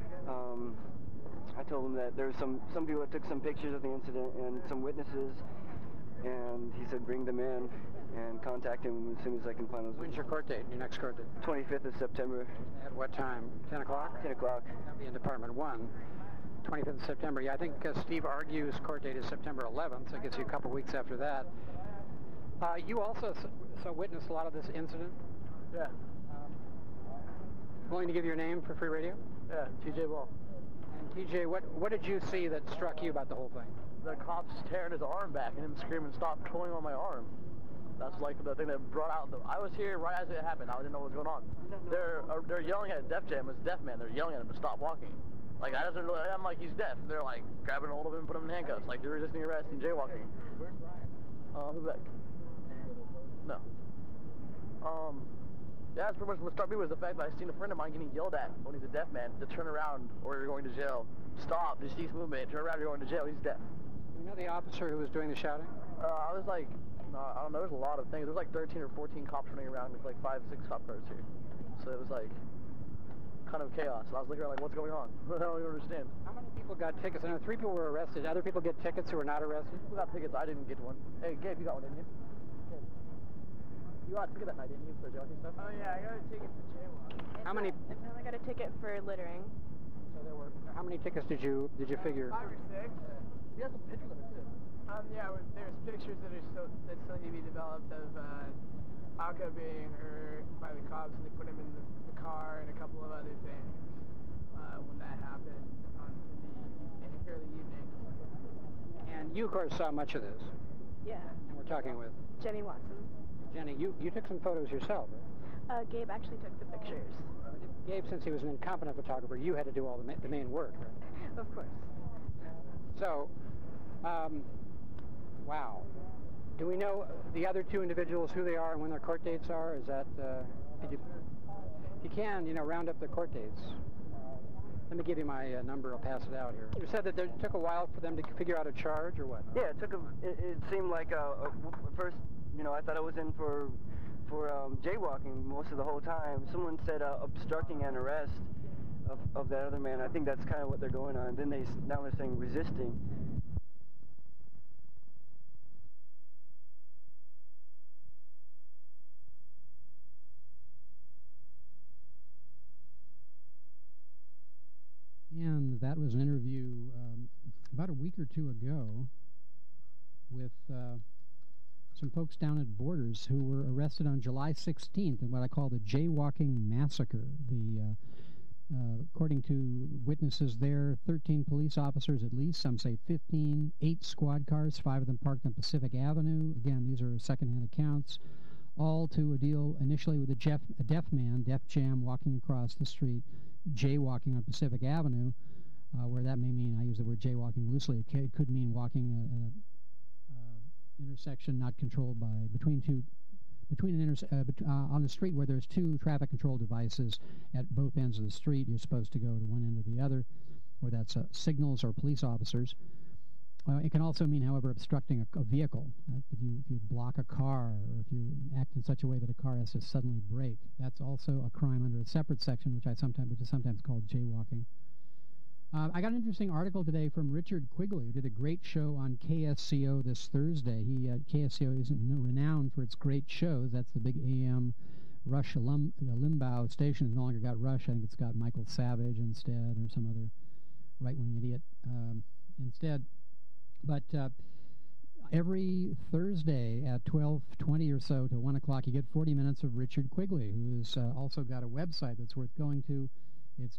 S9: I told him that there's some people that took some pictures of the incident and some witnesses, and he said bring them in and contact him as soon as I can find those.
S1: When's your court date, your next court date?
S9: 25th of September.
S1: At what time? 10 o'clock?
S9: 10 o'clock.
S1: That'll be in Department 1. 25th of September. Yeah, I think Steve argues court date is September 11th, so it gets you a couple weeks after that. You also witnessed a lot of this incident?
S10: Yeah.
S1: Willing to give your name for free radio?
S10: Yeah, TJ Wall.
S1: And TJ, what did you see that struck you about the whole thing?
S10: The cops tearing his arm back and him screaming, "Stop pulling on my arm." That's like the thing that brought out I was here right as it happened. I didn't know what was going on. They're yelling at Def Jam. It's Deaf Man. They're yelling at him to stop walking. Like, that doesn't really, I'm like, he's deaf. They're like grabbing hold of him and putting him in handcuffs. Like, you're resisting arrest and jaywalking. Who's back? No. Yeah, that's pretty much what struck me was the fact that I seen a friend of mine getting yelled at when he's a deaf man to turn around or you're going to jail. Stop, just cease movement, turn around, you're going to jail. He's deaf.
S1: You know the officer who was doing the shouting?
S10: I was like, I don't know, there's a lot of things. There's like 13 or 14 cops running around with like 5, 6 cop cars here. So it was like kind of chaos. And I was looking around like, what's going on? I don't even understand.
S1: How many people got tickets? I know 3 people were arrested. Other people get tickets who were not arrested?
S10: Who got tickets? I didn't get one. Hey, Gabe, you got one, didn't you? Gabe. You got a ticket that night, didn't you, for jaywalking stuff?
S11: Oh, yeah, I got a ticket for jaywalking.
S1: How many?
S11: No, I got a ticket for littering.
S1: So there were. How many tickets did you figure?
S11: 5 or 6.
S10: You have some pictures of it, too.
S11: Yeah, there's pictures that still need to be developed of Alka being hurt by the cops, and they put him in the car and a couple of other things when that happened in the early evening.
S1: And you, of course, saw much of this.
S11: Yeah.
S1: And we're talking with
S11: Jenny Watson.
S1: Jenny, you took some photos yourself, right?
S11: Gabe actually took the pictures.
S1: Gabe, since he was an incompetent photographer, you had to do all the main work, right?
S11: Of course.
S1: So, wow. Do we know the other 2 individuals, who they are and when their court dates are? Is that, if you can, round up their court dates. Let me give you my number. I'll pass it out here. You said that it took a while for them to figure out a charge, or what?
S9: Yeah, it seemed like first, I thought I was in for jaywalking most of the whole time. Someone said obstructing an arrest of that other man. I think that's kind of what they're going on. Then now they're saying resisting.
S1: And that was an interview about a week or 2 ago with some folks down at Borders who were arrested on July 16th in what I call the jaywalking massacre. According to witnesses there, 13 police officers at least, some say 15, 8 squad cars, 5 of them parked on Pacific Avenue. Again, these are secondhand accounts, all to a deal initially with a deaf man, Def Jam, walking across the street, jaywalking on Pacific Avenue, where that may mean, I use the word jaywalking loosely, it could mean walking at an intersection not controlled by, on the street where there's 2 traffic control devices at both ends of the street. You're supposed to go to one end or the other, or that's signals or police officers. It can also mean, however, obstructing a vehicle. If you block a car, or if you act in such a way that a car has to suddenly brake, that's also a crime under a separate section, which is sometimes called jaywalking. I got an interesting article today from Richard Quigley, who did a great show on KSCO this Thursday. KSCO isn't renowned for its great shows. That's the big AM Rush Limbaugh station. Has no longer got Rush. I think it's got Michael Savage instead, or some other right-wing idiot instead. But every Thursday at 12:20 or so to 1 o'clock, you get 40 minutes of Richard Quigley, who's also got a website that's worth going to. It's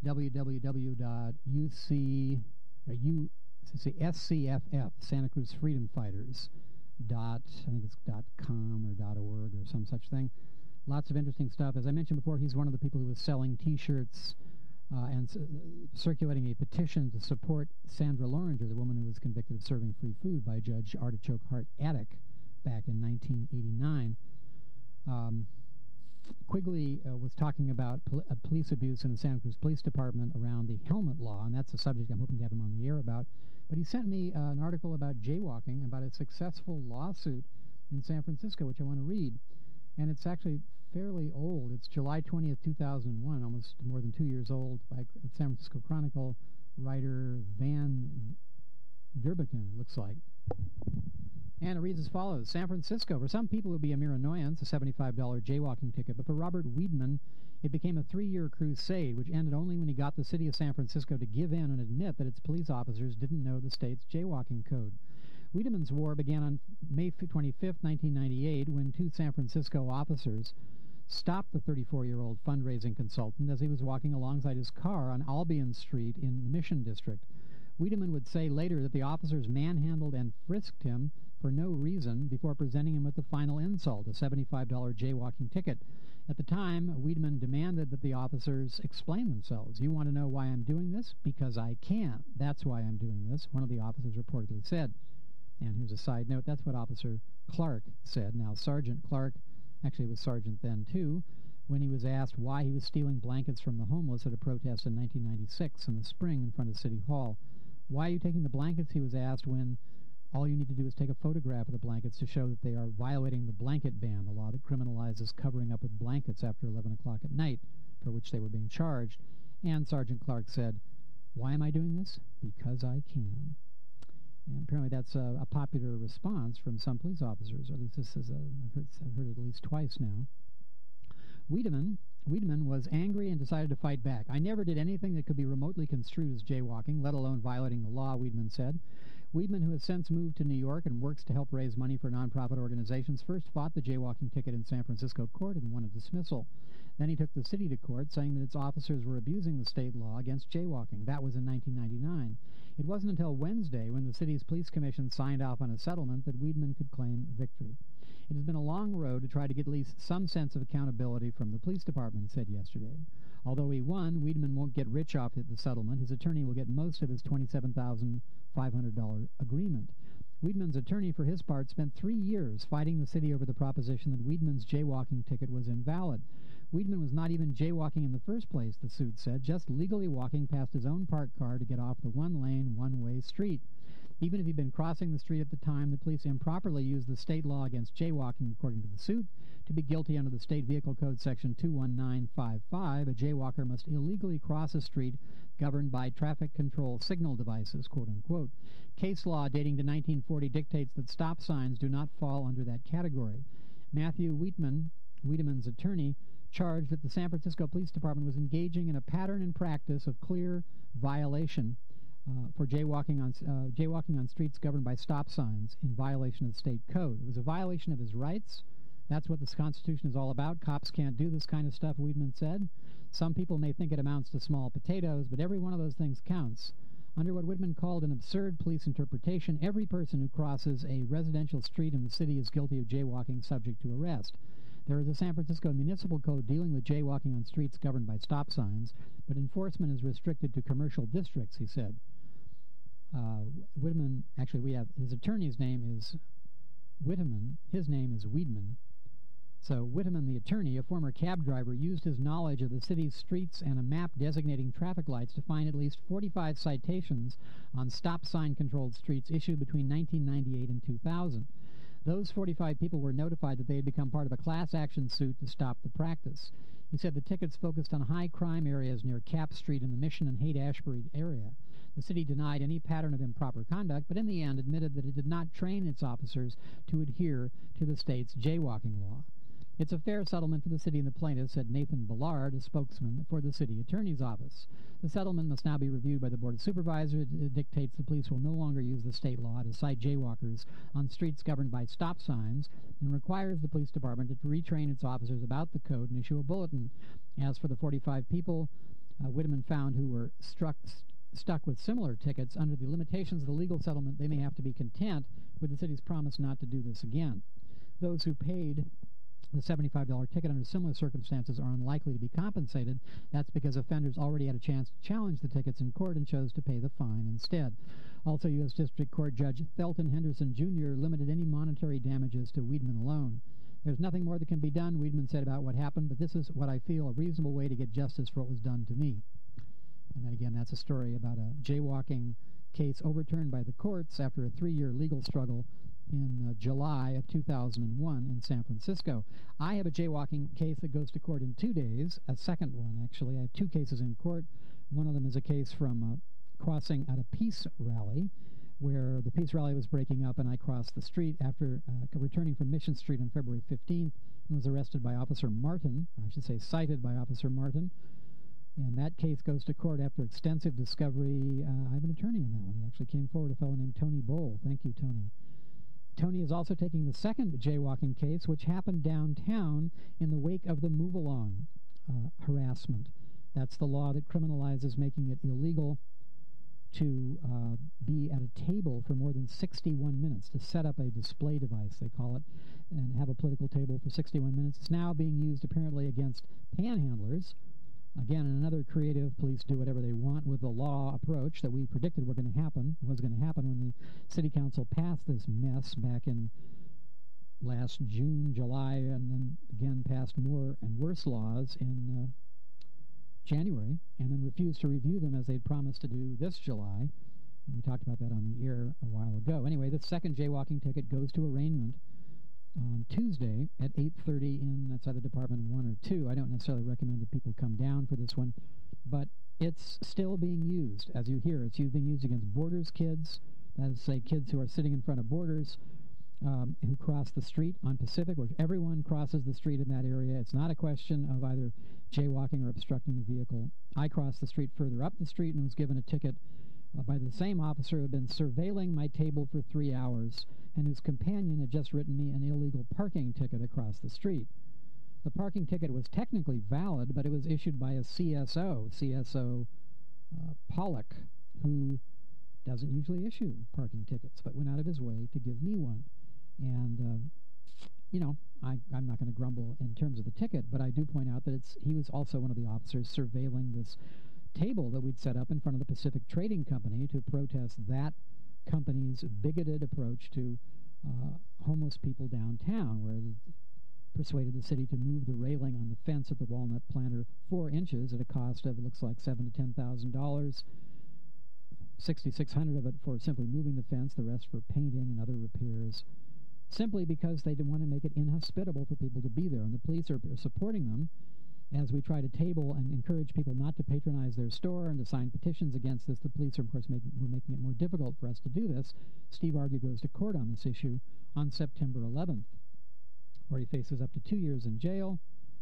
S1: SCFF, Santa Cruz Freedom Fighters, I think it's .com or .org or some such thing. Lots of interesting stuff. As I mentioned before, he's one of the people who was selling T-shirts and circulating a petition to support Sandra Loringer, the woman who was convicted of serving free food by Judge Artichoke Hart Attic back in 1989. Quigley was talking about police abuse in the Santa Cruz Police Department around the helmet law, and that's a subject I'm hoping to have him on the air about. But he sent me an article about jaywalking, about a successful lawsuit in San Francisco, which I want to read. And it's actually fairly old. It's July 20th, 2001, almost more than 2 years old, by San Francisco Chronicle writer Van Durbekin, it looks like. And it reads as follows. San Francisco, for some people it would be a mere annoyance, a $75 jaywalking ticket, but for Robert Wiedemann, it became a 3-year crusade, which ended only when he got the city of San Francisco to give in and admit that its police officers didn't know the state's jaywalking code. Wiedemann's war began on May 25, 1998, when 2 San Francisco officers stopped the 34-year-old fundraising consultant as he was walking alongside his car on Albion Street in the Mission District. Wiedemann would say later that the officers manhandled and frisked him for no reason before presenting him with the final insult, a $75 jaywalking ticket. At the time, Wiedemann demanded that the officers explain themselves. You want to know why I'm doing this? Because I can. That's why I'm doing this, one of the officers reportedly said. And here's a side note, that's what Officer Clark said. Now, Sergeant Clark, actually was sergeant then too, when he was asked why he was stealing blankets from the homeless at a protest in 1996 in the spring in front of City Hall. Why are you taking the blankets, he was asked, when all you need to do is take a photograph of the blankets to show that they are violating the blanket ban, the law that criminalizes covering up with blankets after 11 o'clock at night, for which they were being charged. And Sergeant Clark said, why am I doing this? Because I can. And apparently that's a popular response from some police officers, or at least this is I've heard it at least twice now. Wiedemann was angry and decided to fight back. I never did anything that could be remotely construed as jaywalking, let alone violating the law, Wiedemann said. Wiedemann, who has since moved to New York and works to help raise money for nonprofit organizations, first fought the jaywalking ticket in San Francisco court and won a dismissal. Then he took the city to court, saying that its officers were abusing the state law against jaywalking. That was in 1999. It wasn't until Wednesday, when the city's police commission signed off on a settlement, that Wiedemann could claim victory. It has been a long road to try to get at least some sense of accountability from the police department, he said yesterday. Although he won, Wiedemann won't get rich off the settlement. His attorney will get most of his $27,500 agreement. Wiedemann's attorney, for his part, spent 3 years fighting the city over the proposition that Wiedemann's jaywalking ticket was invalid. Wiedemann was not even jaywalking in the first place, the suit said, just legally walking past his own parked car to get off the one-lane, one-way street. Even if he'd been crossing the street at the time, the police improperly used the state law against jaywalking, according to the suit, to be guilty under the State Vehicle Code Section 21955. A jaywalker must illegally cross a street governed by traffic control signal devices, quote-unquote. Case law dating to 1940 dictates that stop signs do not fall under that category. Matthew Wiedemann's attorney, charged that the San Francisco Police Department was engaging in a pattern and practice of clear violation for jaywalking on streets governed by stop signs in violation of the state code. It was a violation of his rights. That's what this Constitution is all about. Cops can't do this kind of stuff, Wiedemann said. Some people may think it amounts to small potatoes, but every one of those things counts. Under what Wiedemann called an absurd police interpretation, every person who crosses a residential street in the city is guilty of jaywalking, subject to arrest. There is a San Francisco municipal code dealing with jaywalking on streets governed by stop signs, but enforcement is restricted to commercial districts, he said. Wiedemann, actually, we have his attorney's name is Wiedemann. His name is Wiedemann. So Wiedemann, the attorney, a former cab driver, used his knowledge of the city's streets and a map designating traffic lights to find at least 45 citations on stop sign-controlled streets issued between 1998 and 2000. Those 45 people were notified that they had become part of a class action suit to stop the practice. He said the tickets focused on high crime areas near Cap Street in the Mission and Haight-Ashbury area. The city denied any pattern of improper conduct, but in the end admitted that it did not train its officers to adhere to the state's jaywalking law. It's a fair settlement for the city and the plaintiffs, said Nathan Ballard, a spokesman for the city attorney's office. The settlement must now be reviewed by the Board of Supervisors. It dictates the police will no longer use the state law to cite jaywalkers on streets governed by stop signs, and requires the police department to retrain its officers about the code and issue a bulletin. As for the 45 people Wiedemann found who were stuck with similar tickets, under the limitations of the legal settlement, they may have to be content with the city's promise not to do this again. Those who paid the $75 ticket under similar circumstances are unlikely to be compensated. That's because offenders already had a chance to challenge the tickets in court and chose to pay the fine instead. Also, U.S. District Court Judge Thelton Henderson, Jr. limited any monetary damages to Wiedemann alone. There's nothing more that can be done, Weidman said, about what happened, but this is what I feel a reasonable way to get justice for what was done to me. And then again, that's a story about a jaywalking case overturned by the courts after a 3-year legal struggle in July of 2001 in San Francisco. I have a jaywalking case that goes to court in 2 days, a second one, actually. I have 2 cases in court. One of them is a case from crossing at a peace rally, where the peace rally was breaking up, and I crossed the street after returning from Mission Street on February 15th and was arrested by Officer Martin, or I should say cited by Officer Martin. And that case goes to court after extensive discovery. I have an attorney in that one. He actually came forward, a fellow named Tony Bowl. Thank you, Tony. Tony is also taking the second jaywalking case, which happened downtown in the wake of the move-along harassment. That's the law that criminalizes making it illegal to be at a table for more than 61 minutes, to set up a display device, they call it, and have a political table for 61 minutes. It's now being used apparently against panhandlers. Again, in another creative, police do whatever they want with the law approach that we predicted was going to happen when the city council passed this mess back in last June, July, and then again passed more and worse laws in January, and then refused to review them as they'd promised to do this July. And we talked about that on the air a while ago. Anyway, the second jaywalking ticket goes to arraignment on Tuesday at 8:30 in, that's either Department 1 or 2. I don't necessarily recommend that people come down for this one, but it's still being used. As you hear, it's being used against Borders kids, that is, say, kids who are sitting in front of Borders, who cross the street on Pacific, where everyone crosses the street in that area. It's not a question of either jaywalking or obstructing a vehicle. I crossed the street further up the street and was given a ticket by the same officer who had been surveilling my table for 3 hours and whose companion had just written me an illegal parking ticket across the street. The parking ticket was technically valid, but it was issued by a CSO Pollock, who doesn't usually issue parking tickets, but went out of his way to give me one. And, I'm not going to grumble in terms of the ticket, but I do point out that he was also one of the officers surveilling this table that we'd set up in front of the Pacific Trading Company to protest that company's bigoted approach to homeless people downtown, where it persuaded the city to move the railing on the fence at the Walnut Planter 4 inches at a cost of, it looks like, $7,000 to $10,000. $6,600 of it for simply moving the fence, the rest for painting and other repairs, simply because they didn't want to make it inhospitable for people to be there. And the police are supporting them as we try to table and encourage people not to patronize their store and to sign petitions against this. The police are, of course, making it more difficult for us to do this. Steve Argue goes to court on this issue on September 11th, where he faces up to 2 years in jail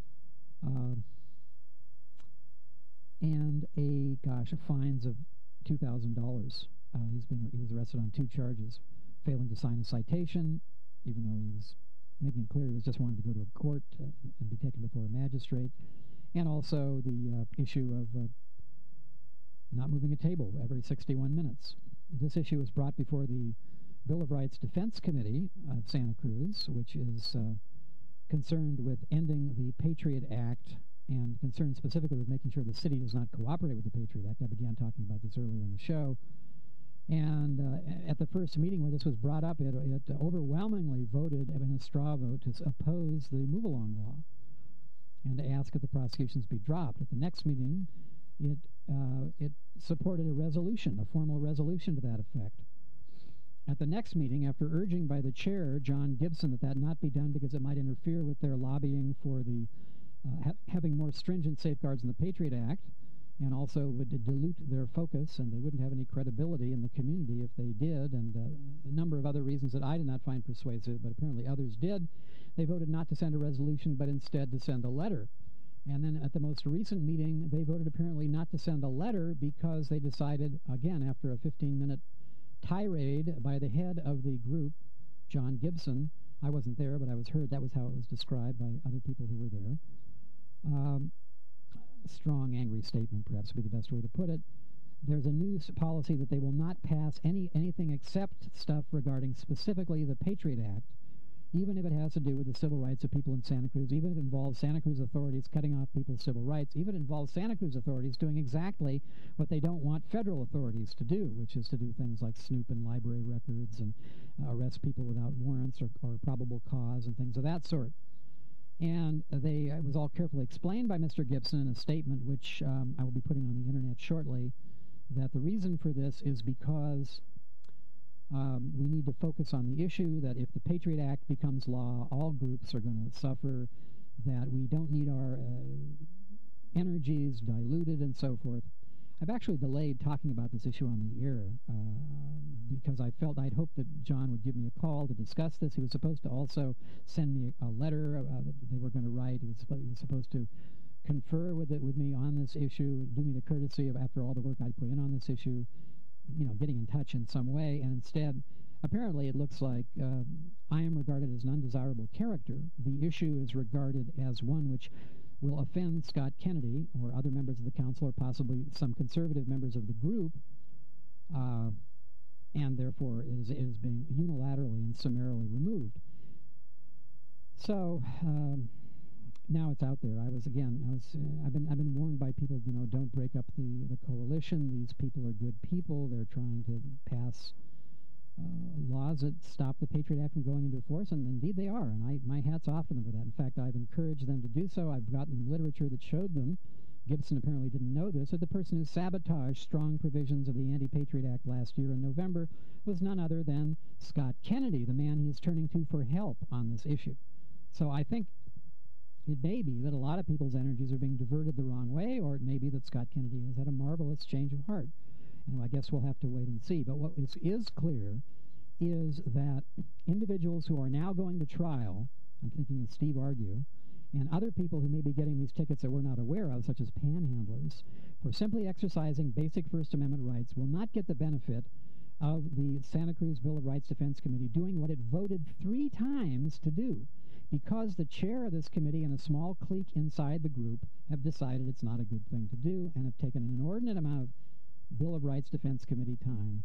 S1: and fines of $2,000. He was arrested on 2 charges: failing to sign a citation, even though he was making it clear he was just wanting to go to a court and be taken before a magistrate, and also the issue of not moving a table every 61 minutes. This issue was brought before the Bill of Rights Defense Committee of Santa Cruz, which is concerned with ending the Patriot Act and concerned specifically with making sure the city does not cooperate with the Patriot Act. I began talking about this earlier in the show. And at the first meeting where this was brought up, it overwhelmingly voted in a straw vote to oppose the move-along law and to ask that the prosecutions be dropped. At the next meeting, it supported a resolution, a formal resolution to that effect. At the next meeting, after urging by the chair, John Gibson, that not be done because it might interfere with their lobbying for the having more stringent safeguards in the Patriot Act, and also would dilute their focus, and they wouldn't have any credibility in the community if they did, and a number of other reasons that I did not find persuasive, but apparently others did. They voted not to send a resolution, but instead to send a letter. And then at the most recent meeting, they voted apparently not to send a letter because they decided, again, after a 15-minute tirade by the head of the group, John Gibson. I wasn't there, but I was heard. That was how it was described by other people who were there. Strong, angry statement, perhaps would be the best way to put it. There's a new policy that they will not pass anything except stuff regarding specifically the Patriot Act, even if it has to do with the civil rights of people in Santa Cruz, even if it involves Santa Cruz authorities cutting off people's civil rights, even if it involves Santa Cruz authorities doing exactly what they don't want federal authorities to do, which is to do things like snoop in library records and arrest people without warrants or probable cause and things of that sort. And it was all carefully explained by Mr. Gibson in a statement which I will be putting on the internet shortly, that the reason for this is because we need to focus on the issue that if the Patriot Act becomes law, all groups are going to suffer, that we don't need our energies diluted and so forth. I've actually delayed talking about this issue on the air because I'd hoped that John would give me a call to discuss this. He was supposed to also send me a letter that they were going to write. He was supposed to confer with me on this issue, do me the courtesy of, after all the work I'd put in on this issue, getting in touch in some way. And instead, apparently it looks like I am regarded as an undesirable character. The issue is regarded as one which will offend Scott Kennedy or other members of the council or possibly some conservative members of the group, and therefore it is being unilaterally and summarily removed. So now it's out there. I've been warned by people, don't break up the coalition. These people are good people. They're trying to pass laws that stop the Patriot Act from going into force, and indeed they are, and my hat's off to them for that. In fact, I've encouraged them to do so. I've gotten literature that showed them, Gibson apparently didn't know this, that the person who sabotaged strong provisions of the Anti-Patriot Act last year in November was none other than Scott Kennedy, the man he is turning to for help on this issue. So I think it may be that a lot of people's energies are being diverted the wrong way, or it may be that Scott Kennedy has had a marvelous change of heart. And I guess we'll have to wait and see. But what is clear is that individuals who are now going to trial, I'm thinking of Steve Argue, and other people who may be getting these tickets that we're not aware of, such as panhandlers, for simply exercising basic First Amendment rights will not get the benefit of the Santa Cruz Bill of Rights Defense Committee doing what it voted 3 times to do, because the chair of this committee and a small clique inside the group have decided it's not a good thing to do and have taken an inordinate amount of Bill of Rights Defense Committee time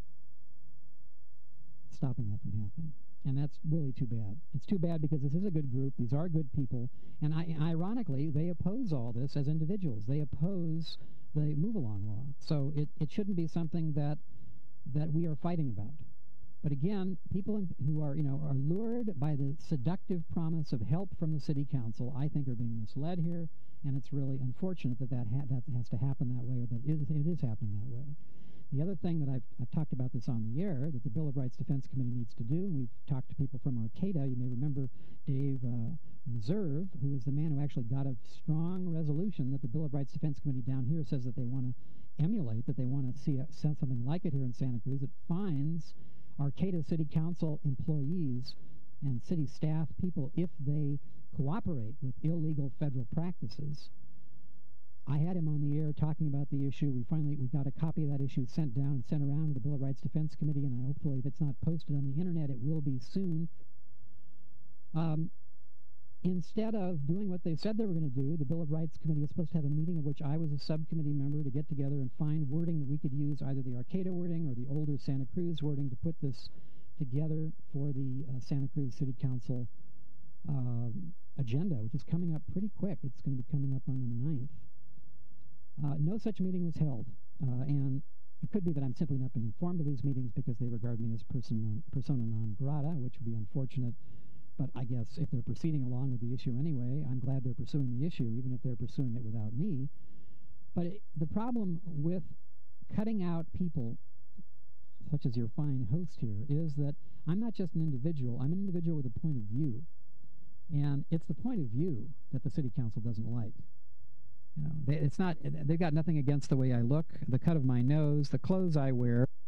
S1: stopping that from happening. And that's really too bad. It's too bad because this is a good group. These are good people. And ironically, they oppose all this as individuals. They oppose the move-along law. So it shouldn't be something that we are fighting about. But again, people who are lured by the seductive promise of help from the city council, I think are being misled here, and it's really unfortunate that that has to happen that way, or that it is happening that way. The other thing that I've talked about this on the air, that the Bill of Rights Defense Committee needs to do, and we've talked to people from Arcata. You may remember Dave Meserve, who is the man who actually got a strong resolution that the Bill of Rights Defense Committee down here says that they want to emulate, that they want to see something like it here in Santa Cruz. It fines Arcata City Council employees and city staff people if they cooperate with illegal federal practices. I had him on the air talking about the issue. We got a copy of that issue sent around to the Bill of Rights Defense Committee, and hopefully if it's not posted on the internet, it will be soon. Instead of doing what they said they were going to do, the Bill of Rights Committee was supposed to have a meeting of which I was a subcommittee member to get together and find wording that we could use, either the Arcata wording or the older Santa Cruz wording, to put this together for the Santa Cruz City Council agenda, which is coming up pretty quick. It's going to be coming up on the 9th. No such meeting was held, and it could be that I'm simply not being informed of these meetings because they regard me as persona non grata, which would be unfortunate. But I guess if they're proceeding along with the issue anyway, I'm glad they're pursuing the issue, even if they're pursuing it without me. But the problem with cutting out people, such as your fine host here, is that I'm not just an individual. I'm an individual with a point of view. And it's the point of view that the city council doesn't like. They've got nothing against the way I look, the cut of my nose, the clothes I wear.